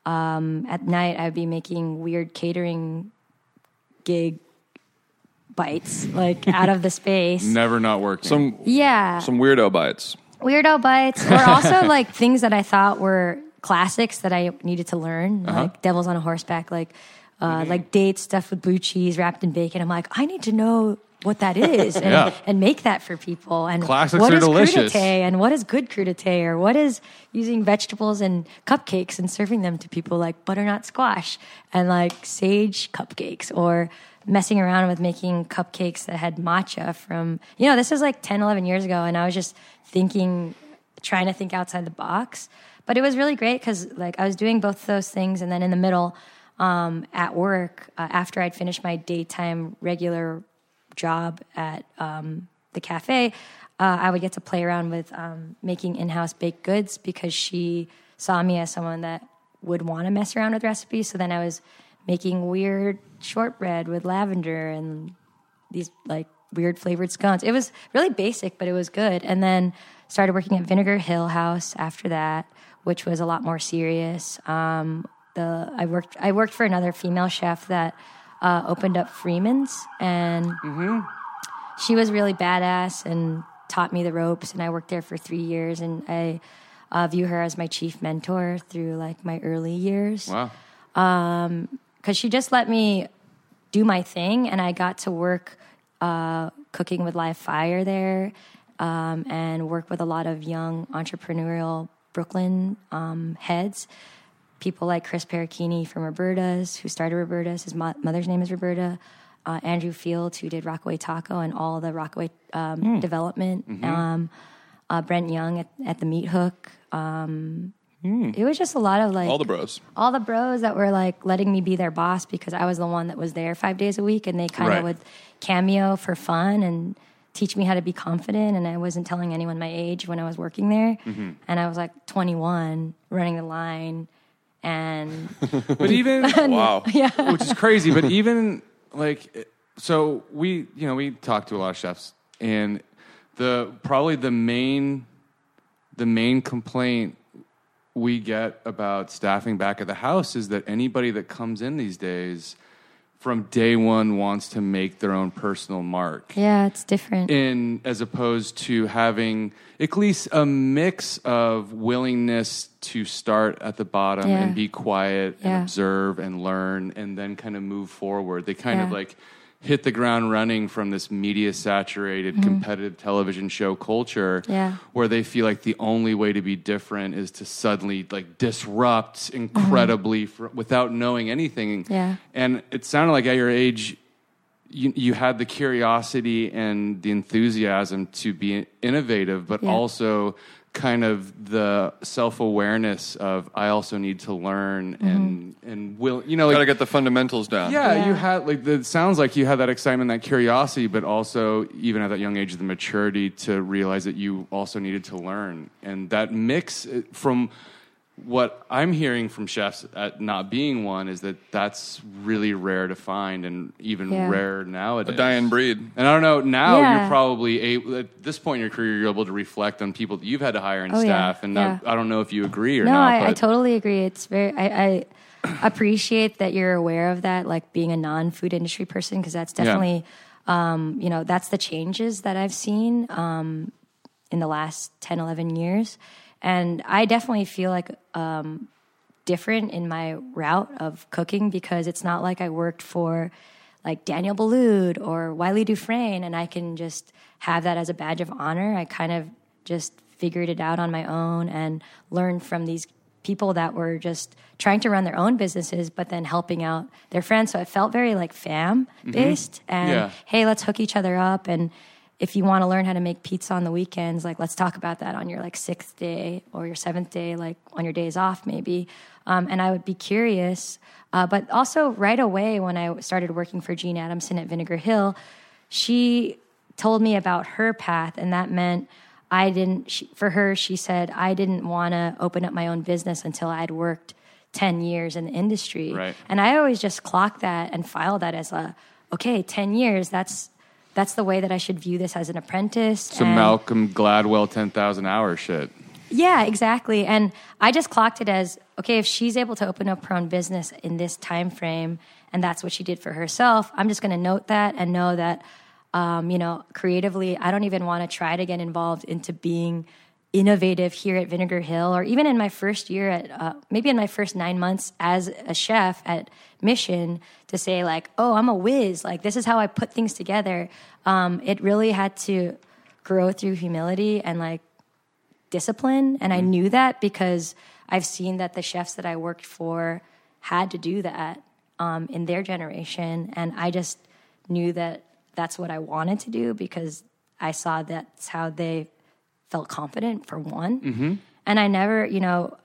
S5: at night I would be making weird catering gig bites like out of the space.
S4: Never not working.
S6: Some weirdo bites.
S5: Weirdo bites, or also like things that I thought were classics that I needed to learn, like Devil's on a Horseback, like dates stuffed with blue cheese wrapped in bacon. I'm like, I need to know what that is and make that for people. And
S4: classics
S5: what
S4: are
S5: is
S4: delicious.
S5: crudité, and what is good crudité, or what is using vegetables and cupcakes and serving them to people like butternut squash and like sage cupcakes, or messing around with making cupcakes that had matcha from, this was like 10, 11 years ago. And I was just trying to think outside the box. But it was really great because like I was doing both those things. And then in the middle at work, after I'd finished my daytime regular job at the cafe, I would get to play around with making in-house baked goods because she saw me as someone that would want to mess around with recipes. So then I was making weird shortbread with lavender and these like weird flavored scones. It was really basic, but it was good. And then started working at Vinegar Hill House after that, which was a lot more serious. I worked for another female chef that opened up Freeman's, and she was really badass and taught me the ropes. And I worked there for 3 years, and I view her as my chief mentor through like my early years.
S4: Wow.
S5: Because she just let me do my thing, and I got to work cooking with Live Fire there, and work with a lot of young entrepreneurial Brooklyn heads. People like Chris Paracchini from Roberta's, who started Roberta's. His mother's name is Roberta. Andrew Fields, who did Rockaway Taco and all the Rockaway development. Brent Young at the Meat Hook. It was just a lot of like
S6: All the bros
S5: that were like letting me be their boss because I was the one that was there 5 days a week, and they kind of would cameo for fun and teach me how to be confident. And I wasn't telling anyone my age when I was working there. And I was like 21 running the line. And
S4: but even
S6: wow,
S4: which is crazy. But even like, so we talk to a lot of chefs, and Probably the main complaint we get about staffing back at the house is that anybody that comes in these days from day one wants to make their own personal mark.
S5: Yeah, it's different.
S4: As opposed to having at least a mix of willingness to start at the bottom and be quiet and observe and learn and then kind of move forward. They kind of like hit the ground running from this media-saturated, competitive television show culture where they feel like the only way to be different is to suddenly like disrupt incredibly without knowing anything.
S5: Yeah.
S4: And it sounded like at your age, you had the curiosity and the enthusiasm to be innovative, but also kind of the self-awareness of I also need to learn and will, you know, like,
S6: Gotta get the fundamentals down.
S4: yeah, you had like it sounds like you had that excitement, that curiosity, but also even at that young age, the maturity to realize that you also needed to learn. And that mix from what I'm hearing from chefs at not being one is that that's really rare to find and even rare nowadays.
S6: A dying breed.
S4: And I don't know, now you're probably able, at this point in your career, you're able to reflect on people that you've had to hire and staff. And I don't know if you agree or not.
S5: No, I totally agree. It's very, I appreciate that you're aware of that, like being a non-food industry person, because that's definitely, you know, that's the changes that I've seen in the last 10, 11 years. And I definitely feel like different in my route of cooking because it's not like I worked for like Daniel Boulud or Wiley Dufresne and I can just have that as a badge of honor. I kind of just figured it out on my own and learned from these people that were just trying to run their own businesses but then helping out their friends. So it felt very like fam-based and, hey, let's hook each other up. And if you want to learn how to make pizza on the weekends, like let's talk about that on your like 6th day or your 7th day, like on your days off maybe. And I would be curious. But also right away when I started working for Jean Adamson at Vinegar Hill, she told me about her path. And that meant for her, she said, I didn't want to open up my own business until I'd worked 10 years in the industry.
S4: Right.
S5: And I always just clocked that and filed that as 10 years, that's the way that I should view this as an apprentice.
S4: Some Malcolm Gladwell 10,000 hour shit.
S5: Yeah, exactly. And I just clocked it as, okay, if she's able to open up her own business in this time frame, and that's what she did for herself, I'm just going to note that and know that, you know, creatively, I don't even want to try to get involved into being innovative here at Vinegar Hill, or even in my first year at, maybe in my first 9 months as a chef at Mission, to say like, oh, I'm a whiz. Like, this is how I put things together. It really had to grow through humility and like discipline. And I knew that because I've seen that the chefs that I worked for had to do that in their generation. And I just knew that that's what I wanted to do because I saw that's how they felt confident, for one. And I never, you know,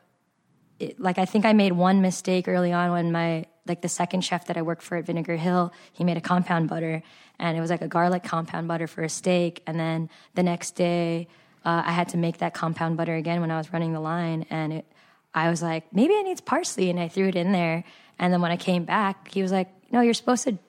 S5: I think I made one mistake early on when the second chef that I worked for at Vinegar Hill, he made a compound butter, and it was like a garlic compound butter for a steak. And then the next day, I had to make that compound butter again when I was running the line, and I was like, maybe it needs parsley, and I threw it in there. And then when I came back, he was like, no, you're supposed to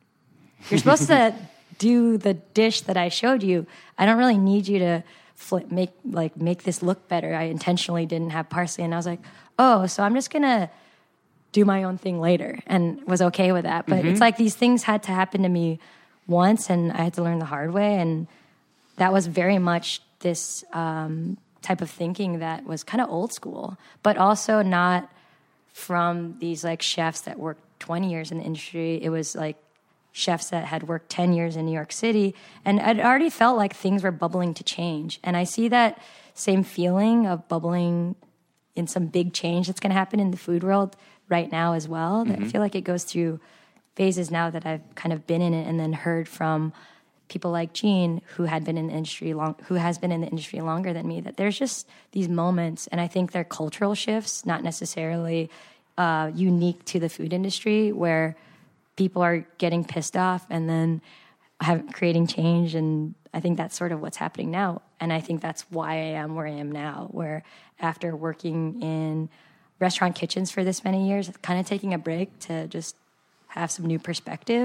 S5: do the dish that I showed you. I don't really need you to make this look better. I intentionally didn't have parsley. And I was like, oh, so I'm just going to do my own thing later, and was okay with that. But it's like these things had to happen to me once, and I had to learn the hard way. And that was very much this type of thinking that was kind of old school, but also not from these like chefs that worked 20 years in the industry. It was like chefs that had worked 10 years in New York City, and I'd already felt like things were bubbling to change. And I see that same feeling of bubbling in some big change that's going to happen in the food world right now as well. I feel like it goes through phases now that I've kind of been in it, and then heard from people like Jean, who has been in the industry longer than me, that there's just these moments, and I think they're cultural shifts, not necessarily unique to the food industry, where people are getting pissed off and then creating change. And I think that's sort of what's happening now. And I think that's why I am where I am now, where after working in restaurant kitchens for this many years, kind of taking a break to just have some new perspective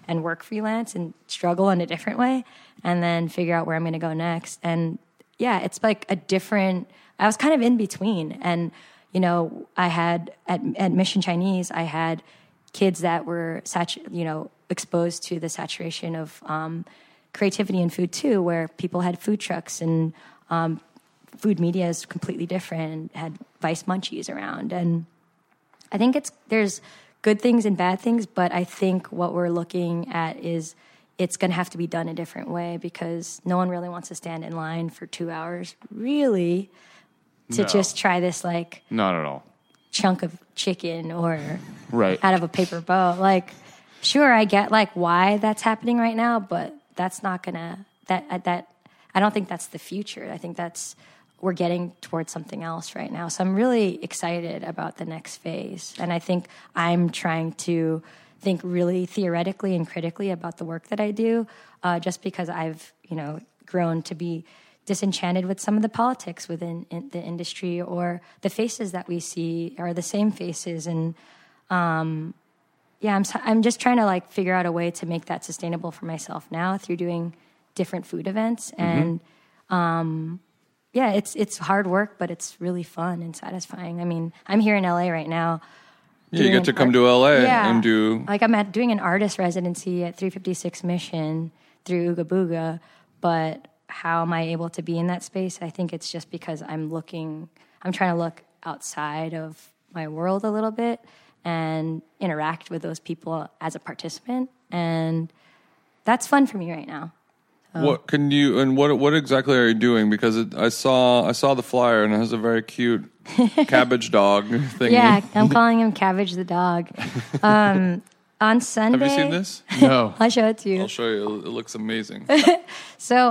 S5: and work freelance and struggle in a different way, and then figure out where I'm going to go next. And yeah, it's like I was kind of in between. And, you know, I had at Mission Chinese, I had kids that were, exposed to the saturation of creativity in food too, where people had food trucks and food media is completely different and had Vice Munchies around. And I think there's good things and bad things, but I think what we're looking at is it's going to have to be done a different way, because no one really wants to stand in line for 2 hours, really, to just try this like
S4: Not at all.
S5: chunk of chicken or
S4: Right.
S5: out of a paper boat. Like, sure, I get like why that's happening right now, but that's not gonna I don't think that's the future. I think we're getting towards something else right now. So I'm really excited about the next phase. And I think I'm trying to think really theoretically and critically about the work that I do, just because I've, grown to be disenchanted with some of the politics within the industry, or the faces that we see are the same faces. And I'm just trying to like figure out a way to make that sustainable for myself now through doing different food events. And it's hard work, but it's really fun and satisfying. I mean, I'm here in LA right now.
S6: Yeah, you get to come to LA and do...
S5: Like I'm doing an artist residency at 356 Mission through Ooga Booga, but how am I able to be in that space? I think it's just because I'm trying to look outside of my world a little bit and interact with those people as a participant. And that's fun for me right now.
S6: What exactly are you doing? Because I saw the flyer and it has a very cute cabbage dog thingy.
S5: Yeah, I'm calling him Cabbage the dog. On Sunday,
S6: Have you seen this?
S4: No.
S5: I'll show it to you.
S6: I'll show you. It looks amazing.
S5: So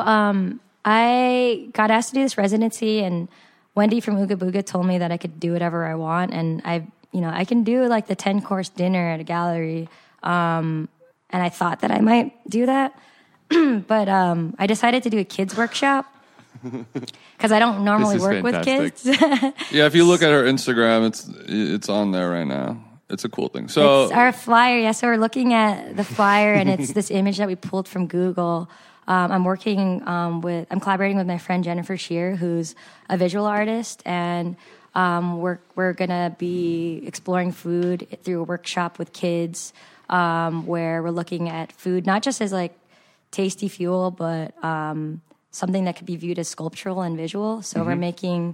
S5: I got asked to do this residency, and Wendy from Ooga Booga told me that I could do whatever I want, and I can do like the 10-course dinner at a gallery, and I thought that I might do that, but I decided to do a kids workshop because I don't normally
S4: This is
S5: work with kids.
S6: Yeah, if you look at her Instagram, it's on there right now. It's a cool thing. So
S5: It's our flyer. Yeah, so we're looking at the flyer, and it's this image that we pulled from Google. I'm collaborating with my friend Jennifer Shear, who's a visual artist, and we're gonna be exploring food through a workshop with kids, where we're looking at food not just as like tasty fuel, but something that could be viewed as sculptural and visual. So we're making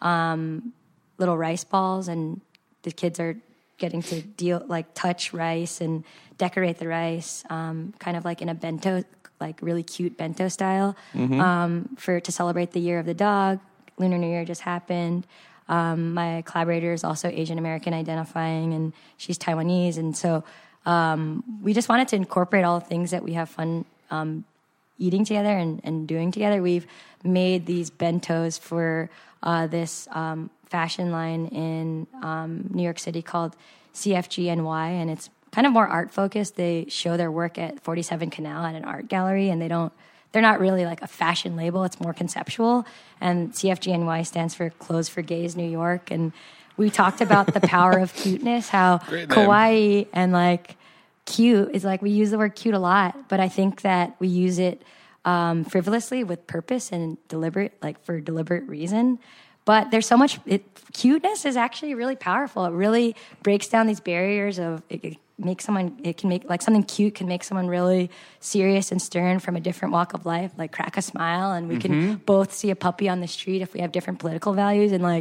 S5: little rice balls, and the kids are getting to touch rice and decorate the rice, kind of like in a bento, like really cute bento style, to celebrate the Year of the Dog. Lunar New Year just happened. My collaborator is also Asian American identifying, and she's Taiwanese. And so we just wanted to incorporate all the things that we have fun eating together and doing together. We've made these bentos for this fashion line in New York City called CFGNY, and it's kind of more art focused. They show their work at 47 Canal at an art gallery, and they're not really like a fashion label. It's more conceptual. And CFGNY stands for Clothes for Gays New York. And we talked about the power of cuteness, how kawaii and like cute is like, we use the word cute a lot, but I think that we use it frivolously with purpose and for deliberate reason. But there's so much, cuteness is actually really powerful. It really breaks down these barriers of, something cute can make someone really serious and stern from a different walk of life, like crack a smile. And we can both see a puppy on the street if we have different political values and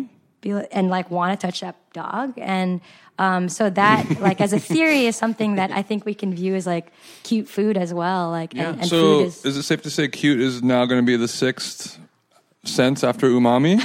S5: want to touch that dog. And so that, like, as a theory, is something that I think we can view as like cute food as well. Like, and
S6: so
S5: food
S6: is it safe to say cute is now going to be the sixth sense after umami?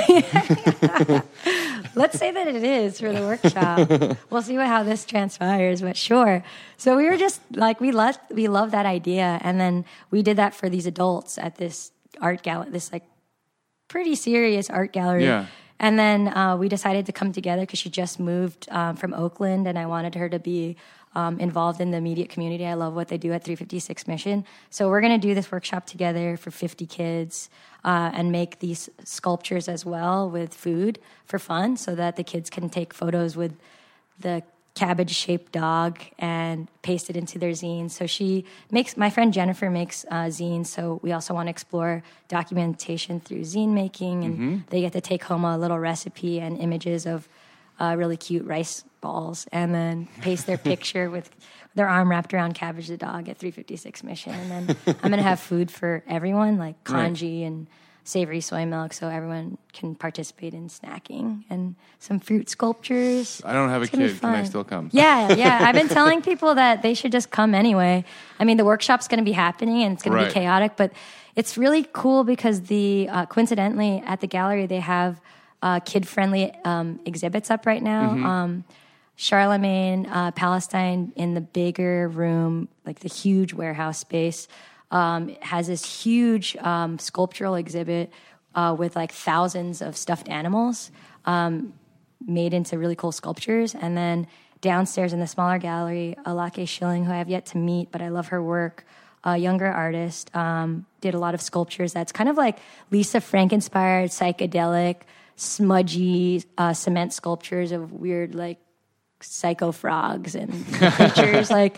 S5: Let's say that it is for the workshop. We'll see how this transpires, but sure. So we were just like, we love that idea. And then we did that for these adults at this art gallery, this like pretty serious art gallery.
S4: Yeah.
S5: And then we decided to come together because she just moved from Oakland, and I wanted her to be involved in the immediate community. I love what they do at 356 Mission. So we're going to do this workshop together for 50 kids and make these sculptures as well with food for fun, so that the kids can take photos with the cabbage-shaped dog and paste it into their zine. So my friend Jennifer makes zines, so we also want to explore documentation through zine making, and they get to take home a little recipe and images of really cute rice balls, and then paste their picture with their arm wrapped around Cabbage the dog at 356 Mission. And then I'm going to have food for everyone, like congee and savory soy milk, so everyone can participate in snacking, and some fruit sculptures.
S4: I don't have a
S5: It's gonna be
S4: kid. Can I
S5: fun.
S4: still come?
S5: Yeah. I've been telling people that they should just come anyway. I mean, the workshop's going to be happening and it's going to
S4: Right.
S5: be chaotic, but it's really cool because coincidentally at the gallery they have kid-friendly exhibits up right now. Charlemagne, Palestine in the bigger room, like the huge warehouse space, has this huge sculptural exhibit with like thousands of stuffed animals made into really cool sculptures. And then downstairs in the smaller gallery, Alake Schilling, who I have yet to meet, but I love her work, a younger artist, did a lot of sculptures that's kind of like Lisa Frank-inspired, psychedelic, smudgy cement sculptures of weird like psycho frogs and creatures like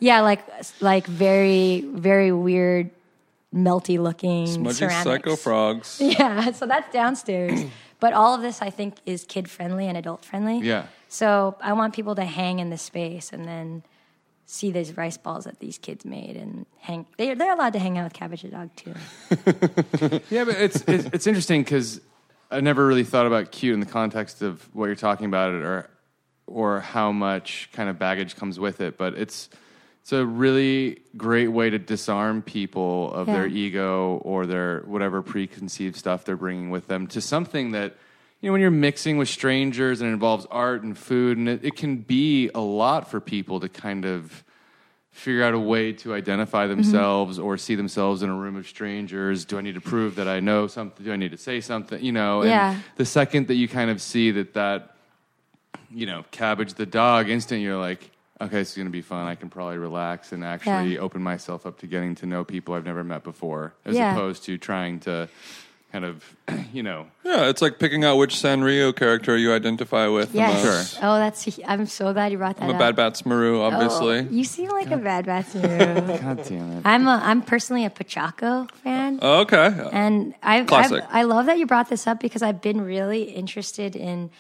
S5: very, very weird, melty looking
S6: Smudgy
S5: ceramics.
S6: psycho frogs.
S5: Yeah, so that's downstairs. But all of this, I think, is kid friendly and adult friendly.
S4: Yeah.
S5: So I want people to hang in the space and then see these rice balls that these kids made and hang. They're allowed to hang out with Cabbage the dog too.
S4: Yeah, but it's interesting because I never really thought about cute in the context of what you're talking about it or how much kind of baggage comes with it. But it's a really great way to disarm people of their ego or their whatever preconceived stuff they're bringing with them to something that, you know, when you're mixing with strangers and it involves art and food, and it can be a lot for people to kind of figure out a way to identify themselves or see themselves in a room of strangers. Do I need to prove that I know something? Do I need to say something? You know, and the second that you kind of see that, you know, Cabbage the dog instant, you're like, okay, this is going to be fun. I can probably relax and actually open myself up to getting to know people I've never met before, as opposed to trying to kind of, you know.
S6: Yeah, it's like picking out which Sanrio character you identify with
S5: Yes.
S6: the most.
S4: Sure.
S5: Oh, I'm so glad you brought that
S6: I'm
S5: up.
S6: a Bad Bats Maru, obviously.
S5: Oh, you seem like a Bad Bats Maru.
S4: God damn it.
S5: I'm personally a Pachaco fan.
S6: Oh, okay.
S5: And
S6: Classic.
S5: I love that you brought this up because I've been really interested in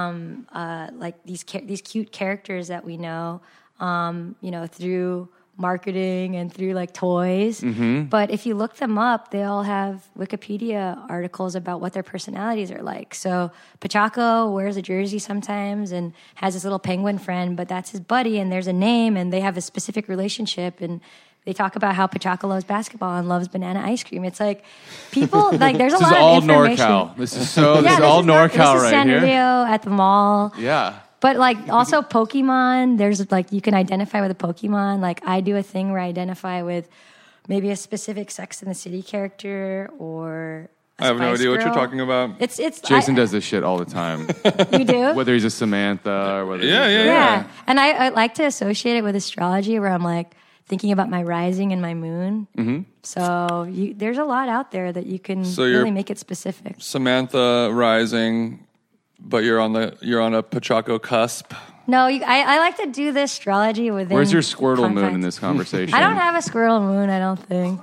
S5: like these cute characters that we know, you know, through marketing and through like toys. But if you look them up, they all have Wikipedia articles about what their personalities are like. So Pachaco wears a jersey sometimes and has this little penguin friend, but that's his buddy and there's a name and they have a specific relationship, and they talk about how Pachaco loves basketball and loves banana ice cream. It's like people like there's a
S4: This is
S5: lot
S4: all
S5: of information.
S4: NorCal. This is all NorCal
S5: this is
S4: right here.
S5: Sanrio at the mall.
S4: Yeah.
S5: But like also Pokemon, there's like you can identify with a Pokemon. Like I do a thing where I identify with maybe a specific Sex and the City character or a
S6: I have no
S5: Spice
S6: idea what you're
S5: Girl.
S6: talking about.
S5: It's
S4: Jason does this shit all the time.
S5: You do?
S4: Whether he's a Samantha or whether
S6: Yeah,
S4: he's
S6: yeah,
S5: Yeah. And I like to associate it with astrology where I'm like thinking about my rising and my moon. Mm-hmm. So there's a lot out there that you can
S6: you're-
S5: really make it specific.
S6: Samantha Rising, but you're on a Pachaco cusp.
S5: No, I like to do the astrology within.
S4: Where's your Squirtle moon
S5: confines.
S4: in this conversation?
S5: I don't have a squirrel moon, I don't think.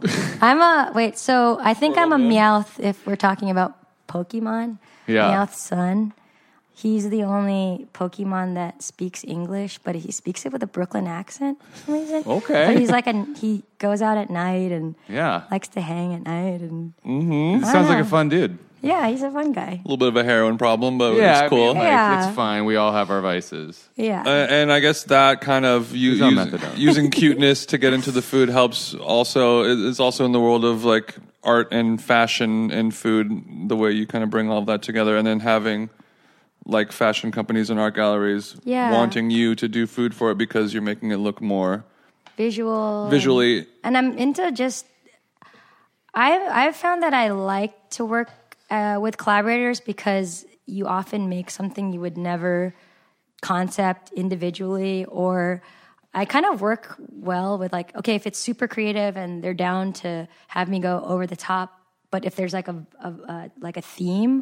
S5: So I think I'm a Meowth if we're talking about Pokemon.
S4: Yeah.
S5: Meowth's son. He's the only Pokemon that speaks English, but he speaks it with a Brooklyn accent for some reason.
S4: Okay.
S5: But he's like he goes out at night and
S4: Yeah.
S5: likes to hang at night and
S4: Sounds like a fun dude.
S5: yeah, he's a fun guy.
S6: A little bit of a heroin problem, but
S4: Yeah,
S6: it's cool.
S4: I mean, like,
S5: Yeah.
S4: it's fine. We all have our vices.
S5: Yeah.
S6: And I guess that kind of
S4: He's on methadone.
S6: using cuteness to get into the food helps. Also, is also in the world of like art and fashion and food. The way you kind of bring all of that together, and then having like fashion companies and art galleries wanting you to do food for it because you're making it look more visually.
S5: And I'm into just. I've found that I like to work with collaborators because you often make something you would never concept individually, or I kind of work well with like, okay, if it's super creative and they're down to have me go over the top, but if there's like a theme,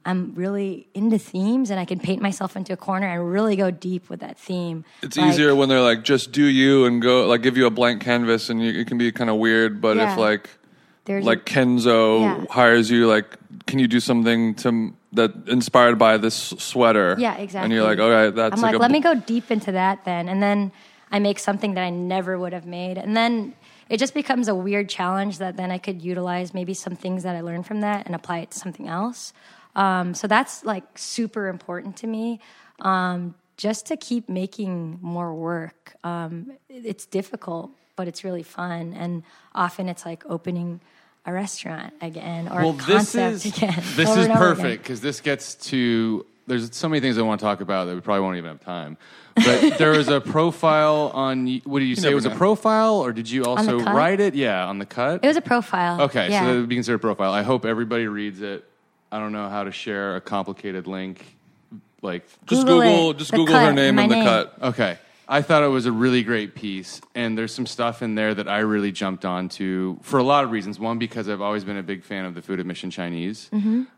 S5: I'm really into themes and I can paint myself into a corner and really go deep with that theme.
S6: It's
S5: Like,
S6: easier when they're like, just do you and go, like, give you a blank canvas and it can be kind of weird. But
S5: Yeah.
S6: if like
S5: there's
S6: Kenzo
S5: Yeah.
S6: hires you, like, can you do something that inspired by this sweater?
S5: Yeah, exactly.
S6: And you're like, okay, that's
S5: I'm
S6: like,
S5: like, let me go deep into that then. And then I make something that I never would have made. And then it just becomes a weird challenge that then I could utilize maybe some things that I learned from that and apply it to something else. So that's like super important to me, just to keep making more work. It's difficult, but it's really fun. And often it's like opening a restaurant again or a concept again.
S4: This
S5: over
S4: is
S5: and over
S4: perfect
S5: again.
S4: because this gets to. There's so many things I want to talk about that we probably won't even have time. But there was a profile on. What did you say? It was a
S6: know.
S4: profile, or did you also
S5: cut?
S4: write it? Yeah, on the cut.
S5: It was a profile.
S4: Okay,
S5: Yeah.
S4: so that would be considered a profile. I hope everybody reads it. I don't know how to share a complicated link. Like,
S6: just
S5: Google
S6: Google,
S5: it.
S6: just
S5: The
S6: Google
S5: cut,
S6: her name
S5: my
S6: and the
S5: name.
S6: cut.
S4: okay. I thought it was a really great piece, and there's some stuff in there that I really jumped onto for a lot of reasons. One, because I've always been a big fan of the food at Mission Chinese.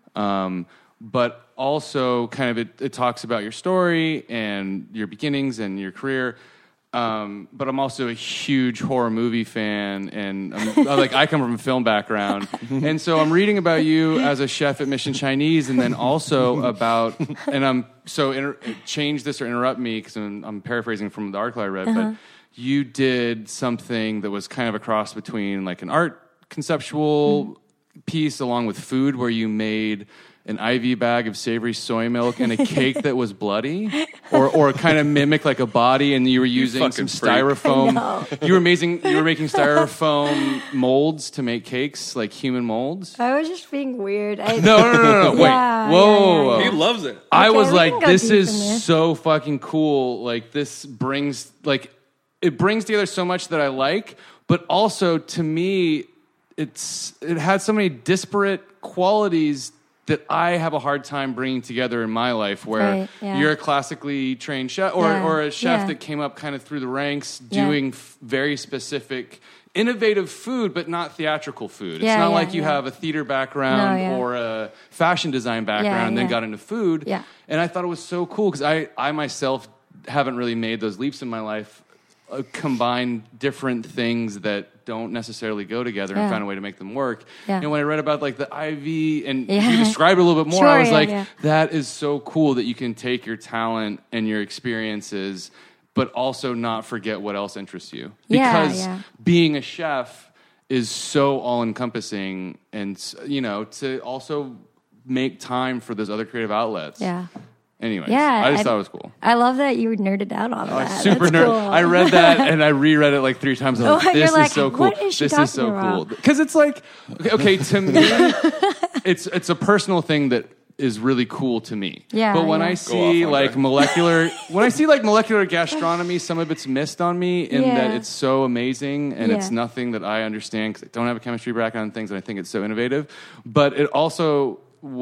S4: But also, kind of, it talks about your story and your beginnings and your career. But I'm also a huge horror movie fan, and I come from a film background, and so I'm reading about you as a chef at Mission Chinese, and then also about, and change this or interrupt me because I'm paraphrasing from the article I read, but you did something that was kind of a cross between like an art conceptual piece along with food, where you made an IV bag of savory soy milk and a cake that was bloody, or kind of mimic like a body, and you were using some
S6: fucking freak.
S4: styrofoam. You were making styrofoam molds to make cakes, like human molds.
S5: I was just being weird.
S4: No. Wait.
S5: Yeah,
S4: Whoa.
S6: He loves it.
S4: I
S5: Okay,
S4: was
S5: we
S4: like,
S5: can go
S4: this
S5: deep in
S4: is
S5: this.
S4: so fucking cool. Like, this brings, like, it brings together so much that I like, but also to me, it had so many disparate qualities that I have a hard time bringing together in my life, where
S5: Right, yeah.
S4: you're a classically trained chef
S5: Yeah,
S4: or a chef
S5: yeah.
S4: that came up kind of through the ranks
S5: Yeah.
S4: doing very specific, innovative food, but not theatrical food. It's
S5: Yeah,
S4: not
S5: yeah,
S4: like you
S5: yeah.
S4: have a theater background
S5: No, yeah.
S4: or a fashion design background and then
S5: yeah.
S4: got into food.
S5: Yeah.
S4: And I thought it was so cool because I myself haven't really made those leaps in my life, combine different things that don't necessarily go together and
S5: Yeah.
S4: find a way to make them work.
S5: Yeah.
S4: And when I read about like the IV and
S5: Yeah.
S4: you described it a little bit more,
S5: Sure,
S4: I was
S5: yeah,
S4: like,
S5: yeah.
S4: that is so cool that you can take your talent and your experiences, but also not forget what else interests you.
S5: Yeah,
S4: Because
S5: yeah.
S4: being a chef is so all-encompassing, and to also make time for those other creative outlets.
S5: Yeah.
S4: Anyways,
S5: Yeah,
S4: I just thought it was cool.
S5: I love that you were nerded out on that.
S4: Super
S5: That's
S4: nerd.
S5: cool.
S4: I read that and I reread it like 3 times. I was like,
S5: Oh, you're
S4: this
S5: like,
S4: is so cool.
S5: what is she
S4: This is so
S5: talking about?
S4: cool. Because it's like, okay, to me, it's a personal thing that is really cool to me.
S5: Yeah,
S4: But when
S5: yeah.
S4: I
S5: Go
S4: see
S6: off,
S4: like
S6: Andre.
S4: molecular gastronomy, some of it's missed on me in
S5: Yeah.
S4: that it's so amazing and it's
S5: Yeah.
S4: nothing that I understand because I don't have a chemistry background and things, and I think it's so innovative. But it also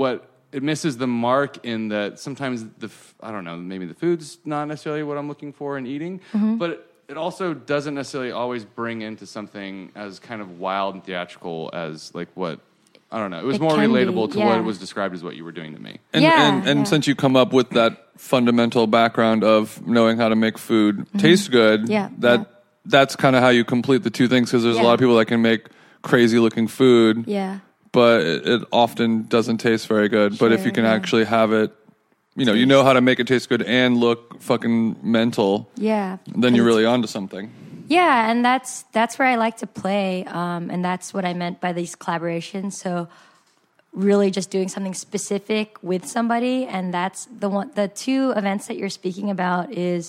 S4: it misses the mark in that sometimes I don't know, maybe the food's not necessarily what I'm looking for in eating,
S5: Mm-hmm.
S4: but it also doesn't necessarily always bring into something as kind of wild and theatrical as like what, I don't know. It was
S5: It
S4: more
S5: can
S4: relatable
S5: be,
S4: to
S5: yeah.
S4: what was described as what you were doing to me.
S6: And,
S5: Yeah,
S6: and
S5: yeah.
S6: since you come up with that fundamental background of knowing how to make food taste good,
S5: Mm-hmm. Yeah,
S6: that's kind of how you complete the two things, because there's a
S5: Yeah.
S6: lot of people that can make crazy looking food,
S5: Yeah.
S6: but it often doesn't taste very good. But if you
S5: Sure,
S6: can
S5: yeah.
S6: actually have it, you know how to make it taste good and look fucking mental,
S5: Yeah.
S6: then you're really onto something.
S5: Yeah, and that's where I like to play, and that's what I meant by these collaborations. So really just doing something specific with somebody, and that's the 2 events that you're speaking about is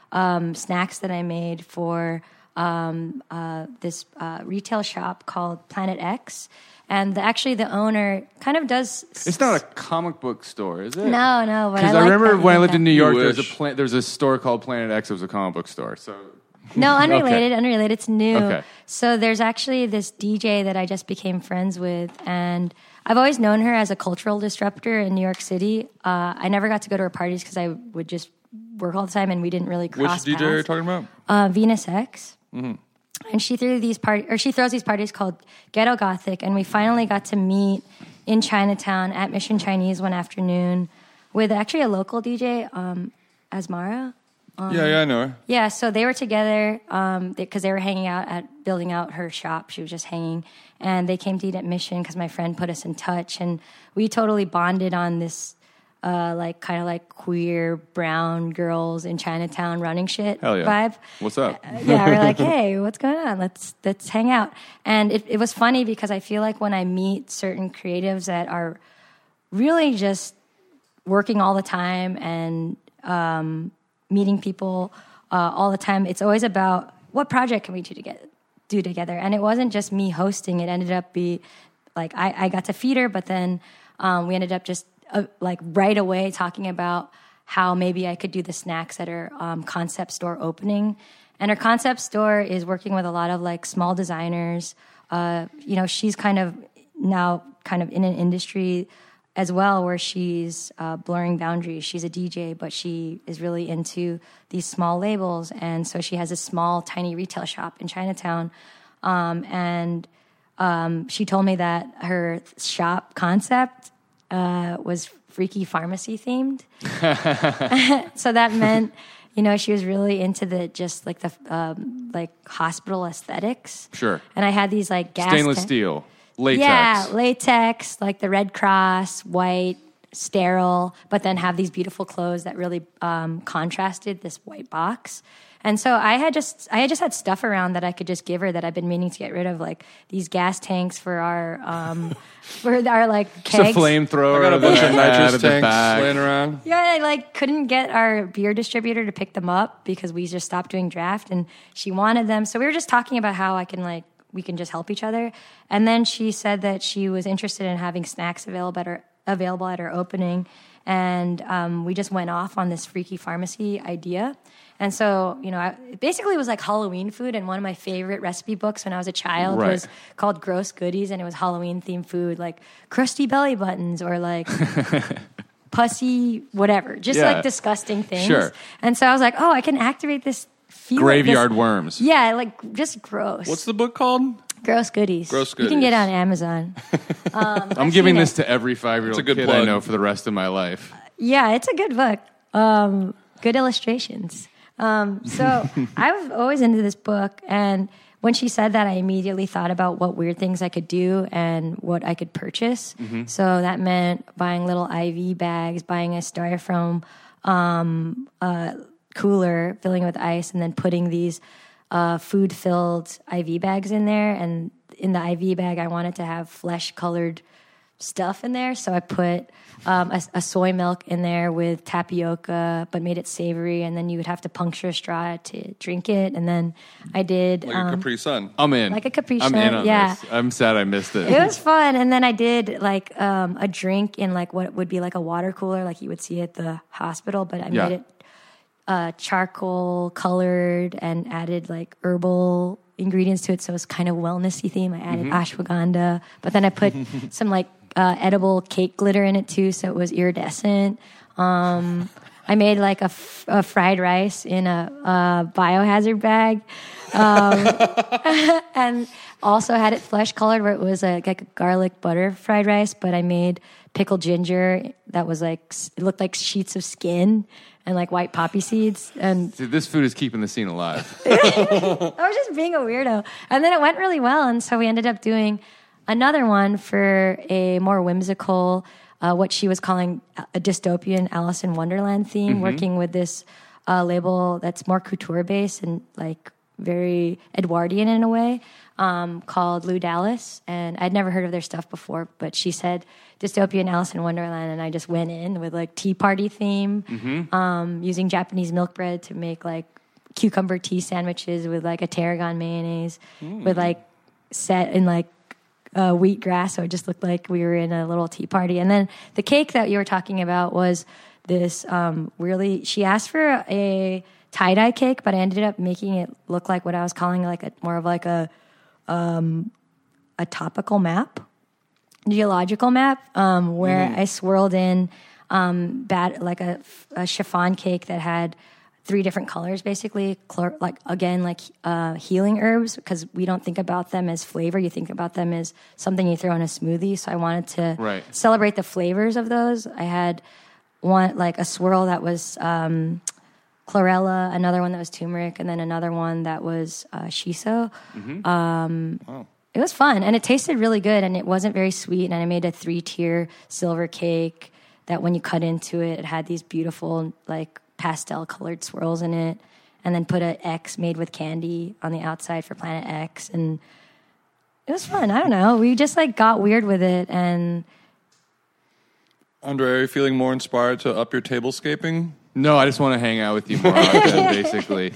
S5: snacks that I made for this retail shop called Planet X. And actually the owner kind of does...
S4: It's not a comic book store, is it?
S5: No, but
S4: Because
S5: I
S4: I
S5: like
S4: remember
S5: that
S4: when I
S5: you
S4: lived
S5: did
S4: in
S5: that.
S4: New York,
S6: You
S4: there's
S6: wish.
S4: there's a store called Planet X. It was a comic book store. So
S5: No, unrelated. It's new.
S4: Okay.
S5: So there's actually this DJ that I just became friends with, and I've always known her as a cultural disruptor in New York City. I never got to go to her parties because I would just work all the time, and we didn't really
S6: Which
S5: cross
S6: DJ are you
S5: paths.
S6: talking about?
S5: Venus X. And she throws these parties called Ghetto Gothic, and we finally got to meet in Chinatown at Mission Chinese one afternoon with actually a local DJ, Asmara.
S6: Yeah, I know her.
S5: Yeah, so they were together because they were hanging out at building out her shop. She was just hanging, and they came to eat at Mission because my friend put us in touch, and we totally bonded on this kind of like queer brown girls in Chinatown running shit
S4: Hell yeah.
S5: vibe.
S4: What's up?
S5: Yeah, we're like, hey, what's going on? Let's hang out. And it was funny because I feel like when I meet certain creatives that are really just working all the time and meeting people all the time, it's always about what project can we do together. And it wasn't just me hosting. It ended up be like I got to feed her, but then we ended up just like right away talking about how maybe I could do the snacks at her concept store opening. And her concept store is working with a lot of like small designers. She's kind of now kind of in an industry as well where she's blurring boundaries. She's a DJ, but she is really into these small labels. And so she has a small, tiny retail shop in Chinatown. And she told me that her shop concept was freaky pharmacy themed. So that meant, she was really into the just like the like hospital aesthetics.
S4: Sure.
S5: And I had these like gas
S4: Stainless steel, latex.
S5: Yeah, latex, like the Red Cross, white, sterile, but then have these beautiful clothes that really contrasted this white box. And so I had just had stuff around that I could just give her that I've been meaning to get rid of, like these gas tanks for our like kegs.
S4: It's a flamethrower.
S6: I got a bunch of nitrous
S4: at the
S6: tanks
S4: back.
S6: laying around.
S5: Yeah, I like couldn't get our beer distributor to pick them up because we just stopped doing draft, and she wanted them. So we were just talking about how we can just help each other. And then she said that she was interested in having snacks available at her opening, and we just went off on this freaky pharmacy idea. And so, it basically was like Halloween food. And one of my favorite recipe books when I was a child was called Gross Goodies. And it was Halloween themed food, like crusty belly buttons or like pussy, whatever, just like disgusting things.
S4: Sure.
S5: And so I was like, oh, I can activate this feeling.
S4: Graveyard worms.
S5: Yeah, like just gross.
S6: What's the book called?
S5: Gross Goodies.
S6: Gross
S5: You can
S6: Goodies.
S5: get it on Amazon.
S4: I'm giving
S5: seen
S4: this
S5: it.
S4: to every 5-year-old
S6: It's a good
S4: kid I
S6: plug.
S4: know for the rest of my life.
S5: Yeah, it's a good book. Good illustrations. So I was always into this book, and when she said that, I immediately thought about what weird things I could do and what I could purchase. So that meant buying little IV bags, buying a styrofoam cooler, filling it with ice, and then putting these food-filled IV bags in there. And in the IV bag, I wanted to have flesh-colored stuff in there, so I put a soy milk in there with tapioca, but made it savory, and then you would have to puncture a straw to drink it. And then I did
S6: Like a Capri Sun.
S4: I'm in.
S5: Like a Capri
S4: I'm
S5: Sun,
S4: in on
S5: yeah.
S4: this. I'm sad I missed it.
S5: it was fun. And then I did like a drink in like what would be like a water cooler, like you would see at the hospital, but I
S4: Yeah.
S5: made it charcoal colored and added like herbal ingredients to it, so it's kind of wellnessy theme. I added ashwagandha, but then I put some like edible cake glitter in it too, so it was iridescent. I made like a fried rice in a biohazard bag, and also had it flesh colored, where it was like a garlic butter fried rice. But I made pickled ginger that was like it looked like sheets of skin and like white poppy seeds. And
S4: Dude, this food is keeping the scene alive.
S5: I was just being a weirdo. And then it went really well. And so we ended up doing another one for a more whimsical, what she was calling a dystopian Alice in Wonderland theme, working with this label that's more couture based and like very Edwardian in a way, called Lou Dallas. And I'd never heard of their stuff before, but she said dystopian Alice in Wonderland, and I just went in with like tea party theme, using Japanese milk bread to make like cucumber tea sandwiches with like a tarragon mayonnaise, with like set in like wheatgrass, so it just looked like we were in a little tea party. And then the cake that you were talking about was this really, she asked for a tie-dye cake, but I ended up making it look like what I was calling like a more of like a topical map, geological map, where I swirled in like a chiffon cake that had 3 different colors, basically, healing herbs, because we don't think about them as flavor. You think about them as something you throw in a smoothie. So I wanted to celebrate the flavors of those. I had one, like a swirl that was chlorella, another one that was turmeric, and then another one that was shiso. It was fun, and it tasted really good, and it wasn't very sweet, and I made a 3-tier silver cake that when you cut into it, it had these beautiful, like, pastel-colored swirls in it, and then put an X made with candy on the outside for Planet X, and it was fun. I don't know. We just, like, got weird with it, and...
S6: Andre, are you feeling more inspired to up your tablescaping?
S4: No, I just want to hang out with you more often, basically.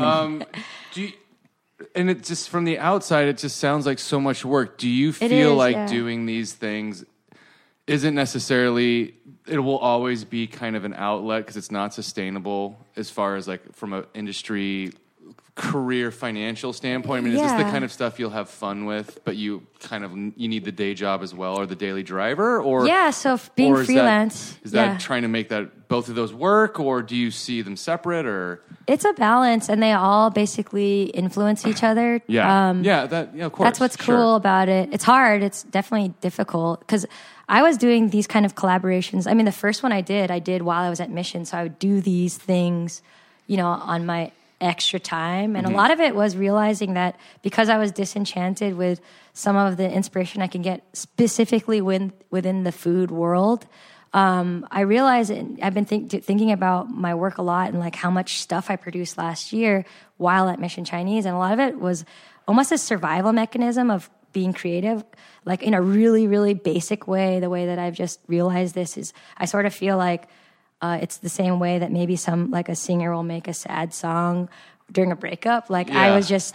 S4: And it just, from the outside, it just sounds like so much work. Do you feel like doing these things isn't necessarily, it will always be kind of an outlet because it's not sustainable as far as like from an industry career financial standpoint? I mean, is this the kind of stuff you'll have fun with, but you need the day job as well, or the daily driver? Or
S5: so being freelance.
S4: Is that trying to make that both of those work, or do you see them separate? Or
S5: it's a balance, and they all basically influence each other.
S4: Of course.
S5: That's what's cool about it. It's hard. It's definitely difficult because I was doing these kind of collaborations. I mean, the first one I did while I was at Mission. So I would do these things, on my extra time. And a lot of it was realizing that because I was disenchanted with some of the inspiration I can get specifically within the food world, I realized, and I've been thinking about my work a lot and like how much stuff I produced last year while at Mission Chinese. And a lot of it was almost a survival mechanism of being creative, like in a really, really basic way. The way that I've just realized this is I sort of feel like it's the same way that maybe a singer will make a sad song during a breakup. I was just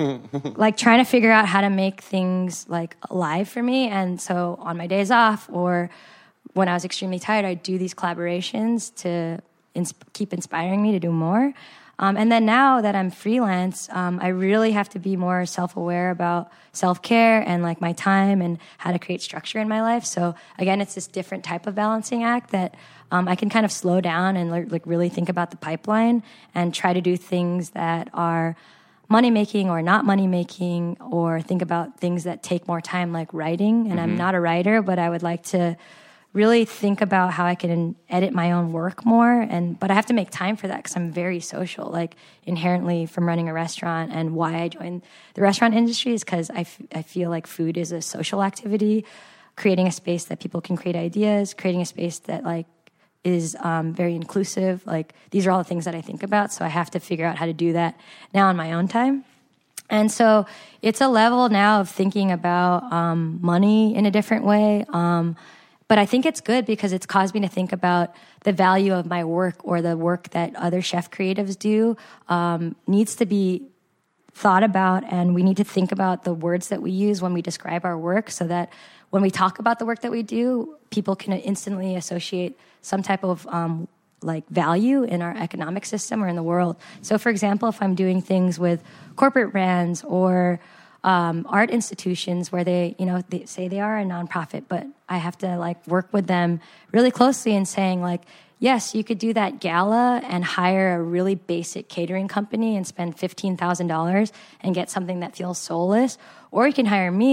S5: like trying to figure out how to make things like alive for me. And so on my days off or when I was extremely tired, I'd do these collaborations to keep inspiring me to do more. And then now that I'm freelance, I really have to be more self-aware about self-care and like my time and how to create structure in my life. So again, it's this different type of balancing act that I can kind of slow down and like really think about the pipeline and try to do things that are money-making or not money-making, or think about things that take more time, like writing. And I'm not a writer, but I would like to really think about how I can edit my own work more. But I have to make time for that because I'm very social, like inherently from running a restaurant. And why I joined the restaurant industry is because I feel like food is a social activity, creating a space that people can create ideas, creating a space that like is very inclusive. Like these are all the things that I think about. So I have to figure out how to do that now on my own time. And so it's a level now of thinking about money in a different way. But I think it's good because it's caused me to think about the value of my work, or the work that other chef creatives do needs to be thought about, and we need to think about the words that we use when we describe our work so that when we talk about the work that we do, people can instantly associate some type of like value in our economic system or in the world. So for example, if I'm doing things with corporate brands or art institutions where they say they are a nonprofit, but I have to like work with them really closely and saying like, yes, you could do that gala and hire a really basic catering company and spend $15,000 and get something that feels soulless. Or you can hire me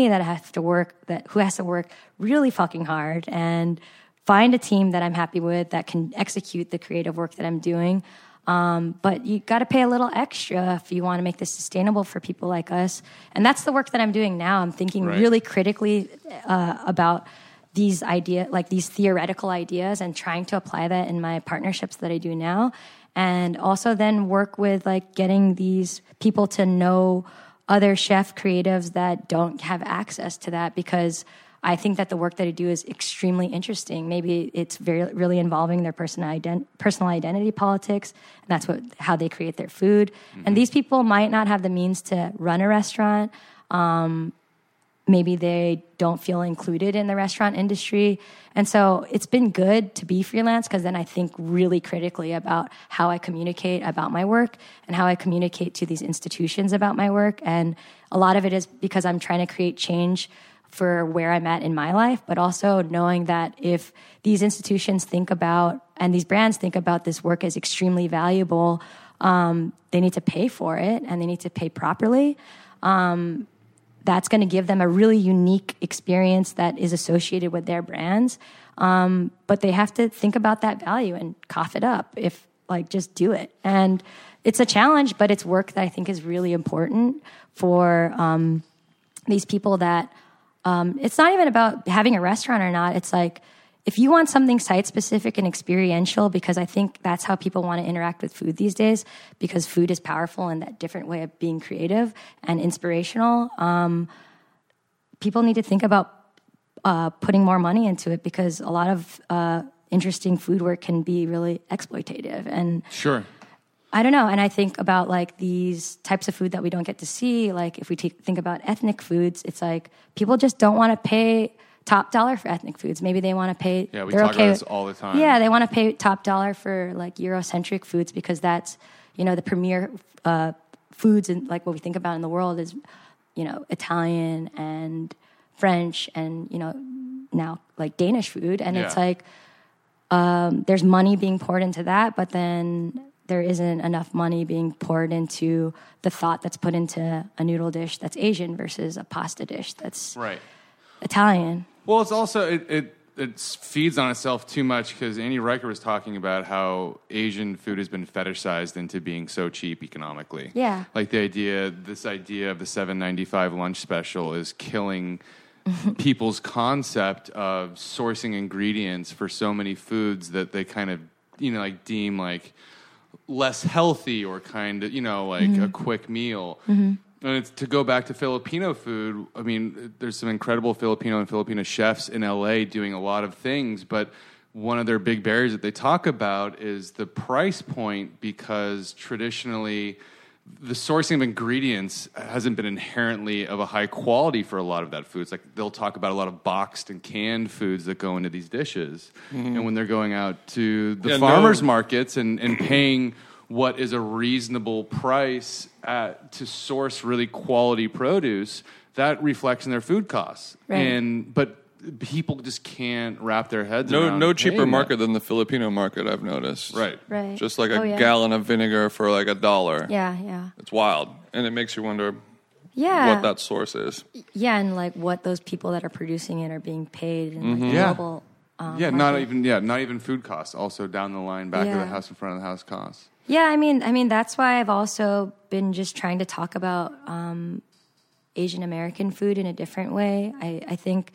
S5: who has to work really fucking hard and find a team that I'm happy with that can execute the creative work that I'm doing. But you got to pay a little extra if you want to make this sustainable for people like us. And that's the work that I'm doing now. I'm thinking really critically about these ideas, like these theoretical ideas, and trying to apply that in my partnerships that I do now. And also then work with like getting these people to know other chef creatives that don't have access to that, because I think that the work that I do is extremely interesting. Maybe it's really involving their personal identity politics, and that's how they create their food. And these people might not have the means to run a restaurant. Maybe they don't feel included in the restaurant industry. And so it's been good to be freelance, because then I think really critically about how I communicate about my work and how I communicate to these institutions about my work. And a lot of it is because I'm trying to create change for where I'm at in my life, but also knowing that if these institutions think about, and these brands think about this work as extremely valuable, they need to pay for it, and they need to pay properly. That's going to give them a really unique experience that is associated with their brands. But they have to think about that value and cough it up, just do it. And it's a challenge, but it's work that I think is really important for these people that it's not even about having a restaurant or not. It's like, if you want something site-specific and experiential, because I think that's how people want to interact with food these days, because food is powerful in that different way of being creative and inspirational, people need to think about putting more money into it, because a lot of interesting food work can be really exploitative. And
S4: Sure.
S5: I don't know. And I think about like these types of food that we don't get to see. Like if we think about ethnic foods, it's like people just don't want to pay top dollar for ethnic foods. Maybe they want to pay.
S4: Yeah, we
S5: they're
S4: talk
S5: okay
S4: about this all the time.
S5: Yeah, they want to pay top dollar for like Eurocentric foods, because that's, the premier foods and like what we think about in the world is, Italian and French and, now like Danish food. And it's like, there's money being poured into that, but then there isn't enough money being poured into the thought that's put into a noodle dish that's Asian versus a pasta dish that's
S4: Right.
S5: Italian.
S4: Well, it's also it feeds on itself too much, because Andy Riker was talking about how Asian food has been fetishized into being so cheap economically.
S5: Yeah.
S4: Like this idea of the $7.95 lunch special is killing people's concept of sourcing ingredients for so many foods that they kind of deem like less healthy or kind of a quick meal. And it's, to go back to Filipino food, I mean, there's some incredible Filipino and Filipino chefs in LA doing a lot of things, but one of their big barriers that they talk about is the price point, because traditionally the sourcing of ingredients hasn't been inherently of a high quality for a lot of that food. It's like they'll talk about a lot of boxed and canned foods that go into these dishes. And when they're going out to the farmers markets and paying what is a reasonable price to source really quality produce, that reflects in their food costs.
S5: Right.
S4: But people just can't wrap their heads around
S6: No cheaper
S4: paying
S6: market
S4: that.
S6: than the Filipino market, I've noticed.
S4: Right.
S5: Right.
S6: Just like a
S5: yeah.
S6: gallon of vinegar for like $1.
S5: Yeah.
S6: It's wild. And it makes you wonder
S5: Yeah.
S6: what that source is.
S5: Yeah, and like what those people that are producing it are being paid in like,
S4: Yeah.
S5: global
S4: Not
S5: market.
S4: not even food costs. Also down the line, back of
S5: Yeah.
S4: the house, in front of the house costs.
S5: Yeah, I mean that's why I've also been just trying to talk about Asian American food in a different way. I think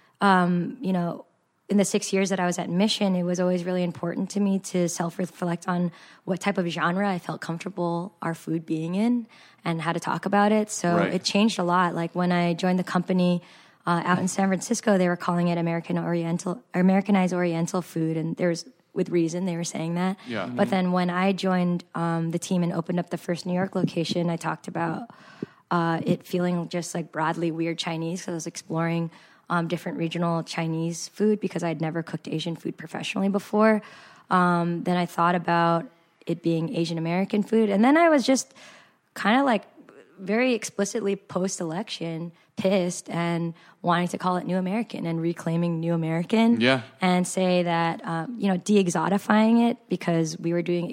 S5: in the 6 years that I was at Mission, it was always really important to me to self-reflect on what type of genre I felt comfortable our food being in and how to talk about it. So
S4: Right.
S5: it changed a lot. Like when I joined the company out in San Francisco, they were calling it Americanized Oriental food, and there's with reason they were saying that.
S4: Yeah.
S5: But then when I joined the team and opened up the first New York location, I talked about it feeling just like broadly weird Chinese, because I was exploring different regional Chinese food because I'd never cooked Asian food professionally before. Then I thought about it being Asian American food. And then I was just kind of like very explicitly post-election pissed and wanting to call it New American and reclaiming New American.
S4: Yeah.
S5: And say that, de-exotifying it, because we were doing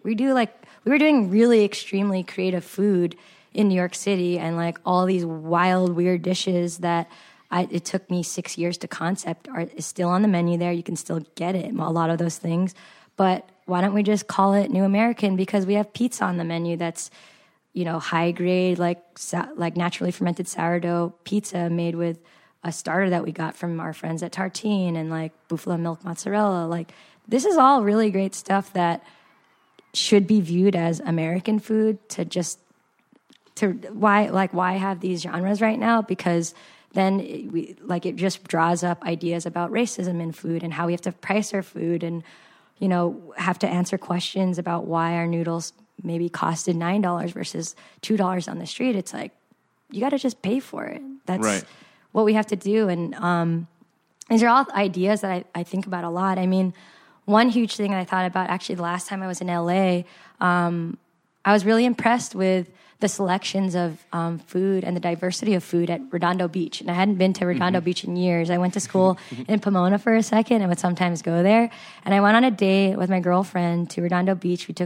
S5: really extremely creative food in New York City, and like all these wild, weird dishes that it took me 6 years to concept is still on the menu there. You can still get it, a lot of those things. But why don't we just call it New American? Because we have pizza on the menu that's, high grade, like naturally fermented sourdough pizza made with a starter that we got from our friends at Tartine, and like buffalo milk mozzarella. Like this is all really great stuff that should be viewed as American food. Why have these genres right now? Because then it just draws up ideas about racism in food and how we have to price our food, and have to answer questions about why our noodles maybe costed $9 versus $2 on the street. It's like, you got to just pay for it. That's
S4: Right.
S5: what we have to do. And these are all ideas that I think about a lot. I mean, one huge thing I thought about actually the last time I was in LA, I was really impressed with the selections of food and the diversity of food at Redondo Beach. And I hadn't been to Redondo Beach in years. I went to school in Pomona for a second and would sometimes go there. And I went on a date with my girlfriend to Redondo Beach. We took a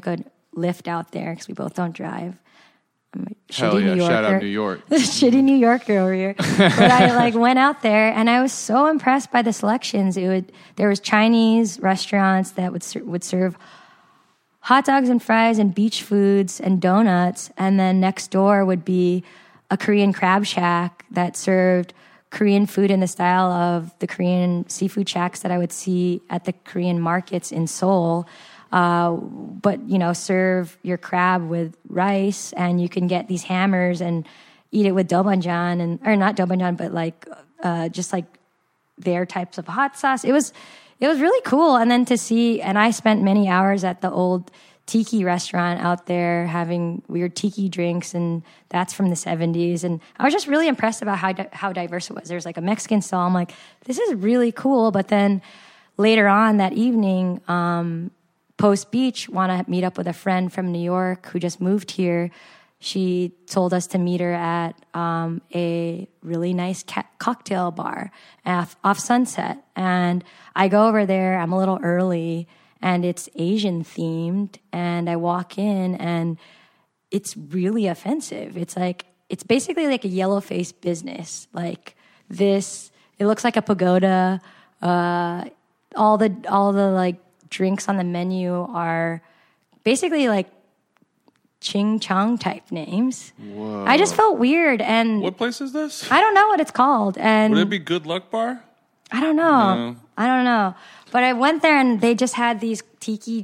S5: Lyft out there because we both don't drive. I'm a
S4: Hell
S5: shitty
S4: yeah!
S5: New
S4: Shout out
S5: Yorker.
S4: New York.
S5: Shitty New Yorker over here. But I like went out there and I was so impressed by the selections. There was Chinese restaurants that would serve hot dogs and fries and beach foods and donuts, and then next door would be a Korean crab shack that served Korean food in the style of the Korean seafood shacks that I would see at the Korean markets in Seoul. But serve your crab with rice, and you can get these hammers and eat it with dobanjan, or not dobanjan, but like just like their types of hot sauce. It was really cool. And then to see, and I spent many hours at the old tiki restaurant out there having weird tiki drinks, and that's from the 70s. And I was just really impressed about how diverse it was. There's like a Mexican stall. I'm like, this is really cool. But then later on that evening, post beach, want to meet up with a friend from New York who just moved here. She told us to meet her at a really nice cocktail bar off Sunset. And I go over there, I'm a little early, and it's Asian themed. And I walk in, and it's really offensive. It's basically like a yellow-faced business. Like this, it looks like a pagoda. All the like drinks on the menu are basically like Ching Chong type names.
S6: Whoa.
S5: I just felt weird, and
S6: What place is this?
S5: I don't know what it's called. And
S6: Would it be Good Luck Bar?
S5: I don't know.
S6: No.
S5: I don't know. But I went there, and they just had these tiki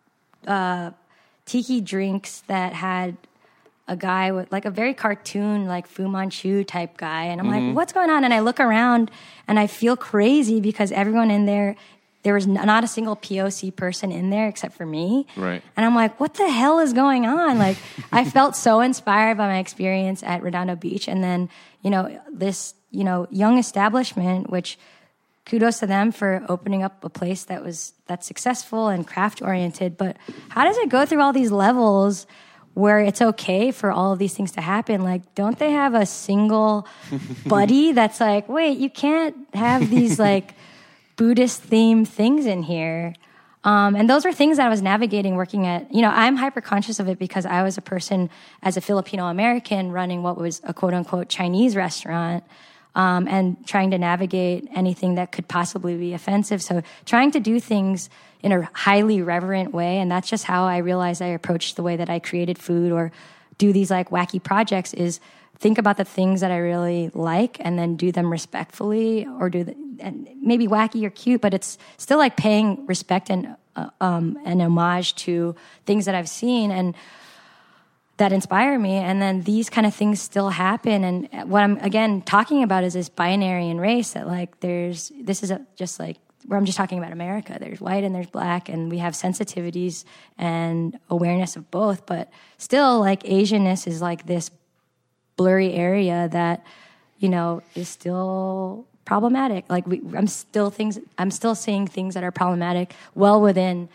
S5: drinks that had a guy with like a very cartoon, like Fu Manchu type guy. And I'm like, what's going on? And I look around and I feel crazy because everyone in there was not a single POC person in there except for me.
S4: Right.
S5: And I'm like, what the hell is going on? Like, I felt so inspired by my experience at Redondo Beach. And then, this, young establishment, which kudos to them for opening up a place that's successful and craft oriented. But how does it go through all these levels where it's okay for all of these things to happen? Like, don't they have a single buddy that's like, wait, you can't have these like Buddhist themed things in here? And those were things that I was navigating working at, I'm hyper conscious of it because I was a person as a Filipino American running what was a quote unquote Chinese restaurant. And trying to navigate anything that could possibly be offensive. So trying to do things in a highly reverent way. And that's just how I realized I approached the way that I created food or do these like wacky projects is think about the things that I really like and then do them respectfully or and maybe wacky or cute, but it's still like paying respect and an homage to things that I've seen and that inspire me. And then these kind of things still happen. And what I'm, again, talking about is this binary and race that like just like where I'm just talking about America. There's white and there's black, and we have sensitivities and awareness of both. But still, like Asianness is like this blurry area that, is still problematic. Like I'm still seeing things that are problematic well within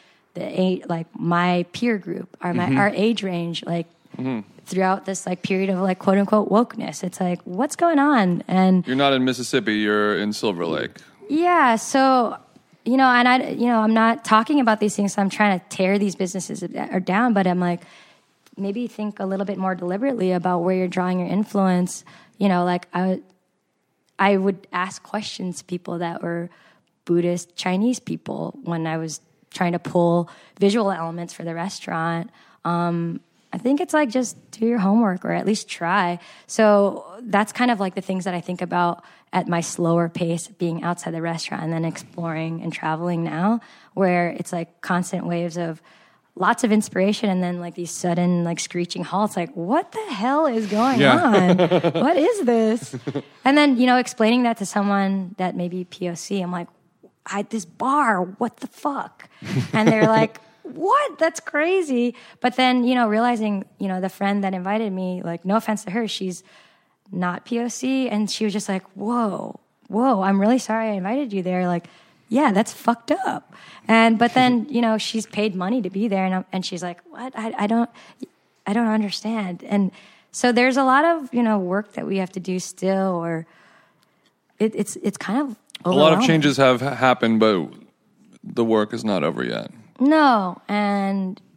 S5: my peer group or our age range, like, throughout this like period of like quote unquote wokeness. It's like, what's going on? And
S6: You're not in Mississippi, you're in Silver Lake.
S5: yeah, so and I'm not talking about these things, so I'm trying to tear these businesses down, but I'm like, maybe think a little bit more deliberately about where you're drawing your influence. Like I would ask questions to people that were Buddhist Chinese people when I was trying to pull visual elements for the restaurant. I think it's like just do your homework or at least try. So that's kind of like the things that I think about at my slower pace, being outside the restaurant and then exploring and traveling now, where it's like constant waves of lots of inspiration and then like these sudden like screeching halts. Like, what the hell is going on? What is this? And then, explaining that to someone that maybe POC, I'm like, this bar, what the fuck? And they're like, what? That's crazy. But then, realizing, the friend that invited me, like, no offense to her, she's not POC. And she was just like, whoa, I'm really sorry I invited you there. Like, yeah, that's fucked up. But then, she's paid money to be there. And she's like, what? I don't understand. And so there's a lot of, work that we have to do still, or it's kind of
S6: a lot of changes have happened, but the work is not over yet.
S5: No, and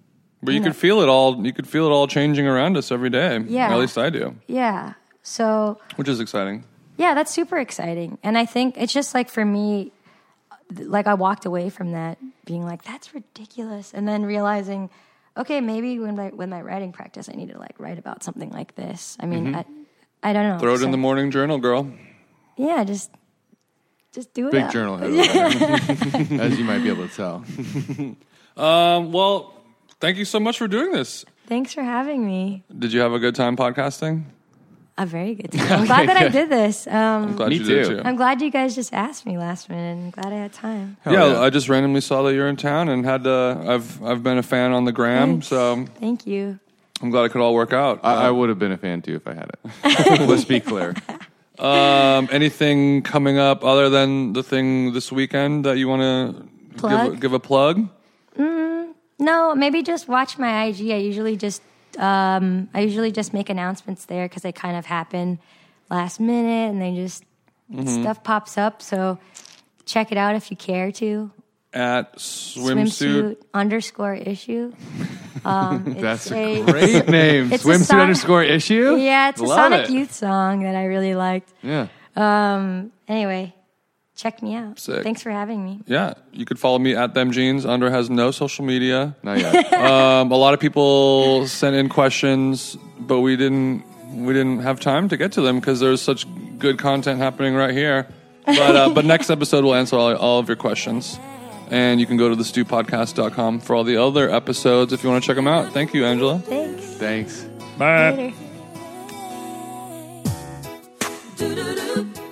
S6: But you could feel it all. You could feel it all changing around us every day.
S5: Yeah.
S6: At least I do.
S5: Yeah. So
S6: Which is exciting.
S5: yeah, that's super exciting. And I think it's just like for me, like I walked away from that being like, that's ridiculous. And then realizing, okay, maybe when my writing practice, I need to like write about something like this. I mean, I don't know.
S6: Throw it
S5: So,
S6: in the morning journal, girl.
S5: Yeah, just do it.
S4: Big
S5: up.
S4: journal head over there, as you might be able to tell.
S6: Well, thank you so much for doing this.
S5: Thanks for having me.
S6: Did you have a good time podcasting?
S5: A very good time. I'm glad that I did this.
S6: I'm glad
S4: Me
S6: you did
S4: too.
S6: too.
S5: I'm glad you guys just asked me last minute, and glad I had time.
S6: Yeah, I just randomly saw that you're in town and had to. I've been a fan on the gram,
S5: Thanks.
S6: so
S5: Thank you.
S6: I'm glad it could all work out.
S4: I would have been a fan too if I had it. Let's be clear.
S6: Anything coming up other than the thing this weekend that you want to
S5: Plug?
S6: give a plug?
S5: No, maybe just watch my IG. I usually just make announcements there because they kind of happen last minute, and they just stuff pops up. So check it out if you care to.
S6: At swimsuit.
S5: _issue.
S4: That's
S5: It's
S4: a great name.
S5: it's a
S4: Swimsuit
S5: song-
S4: underscore issue?
S5: Yeah, it's a
S4: Love
S5: Sonic
S4: it.
S5: Youth song that I really liked.
S4: Yeah.
S5: Anyway, check me out.
S6: Sick.
S5: Thanks for having me.
S6: Yeah, you could follow me at themjeans. Under has no social media.
S4: Not yet.
S6: A lot of people sent in questions, but we didn't have time to get to them because there's such good content happening right here. But next episode we'll answer all of your questions. And you can go to thestewpodcast.com for all the other episodes if you want to check them out. Thank you, Angela.
S5: Thanks.
S4: Thanks.
S6: Bye.
S5: Later.
S2: Do do do.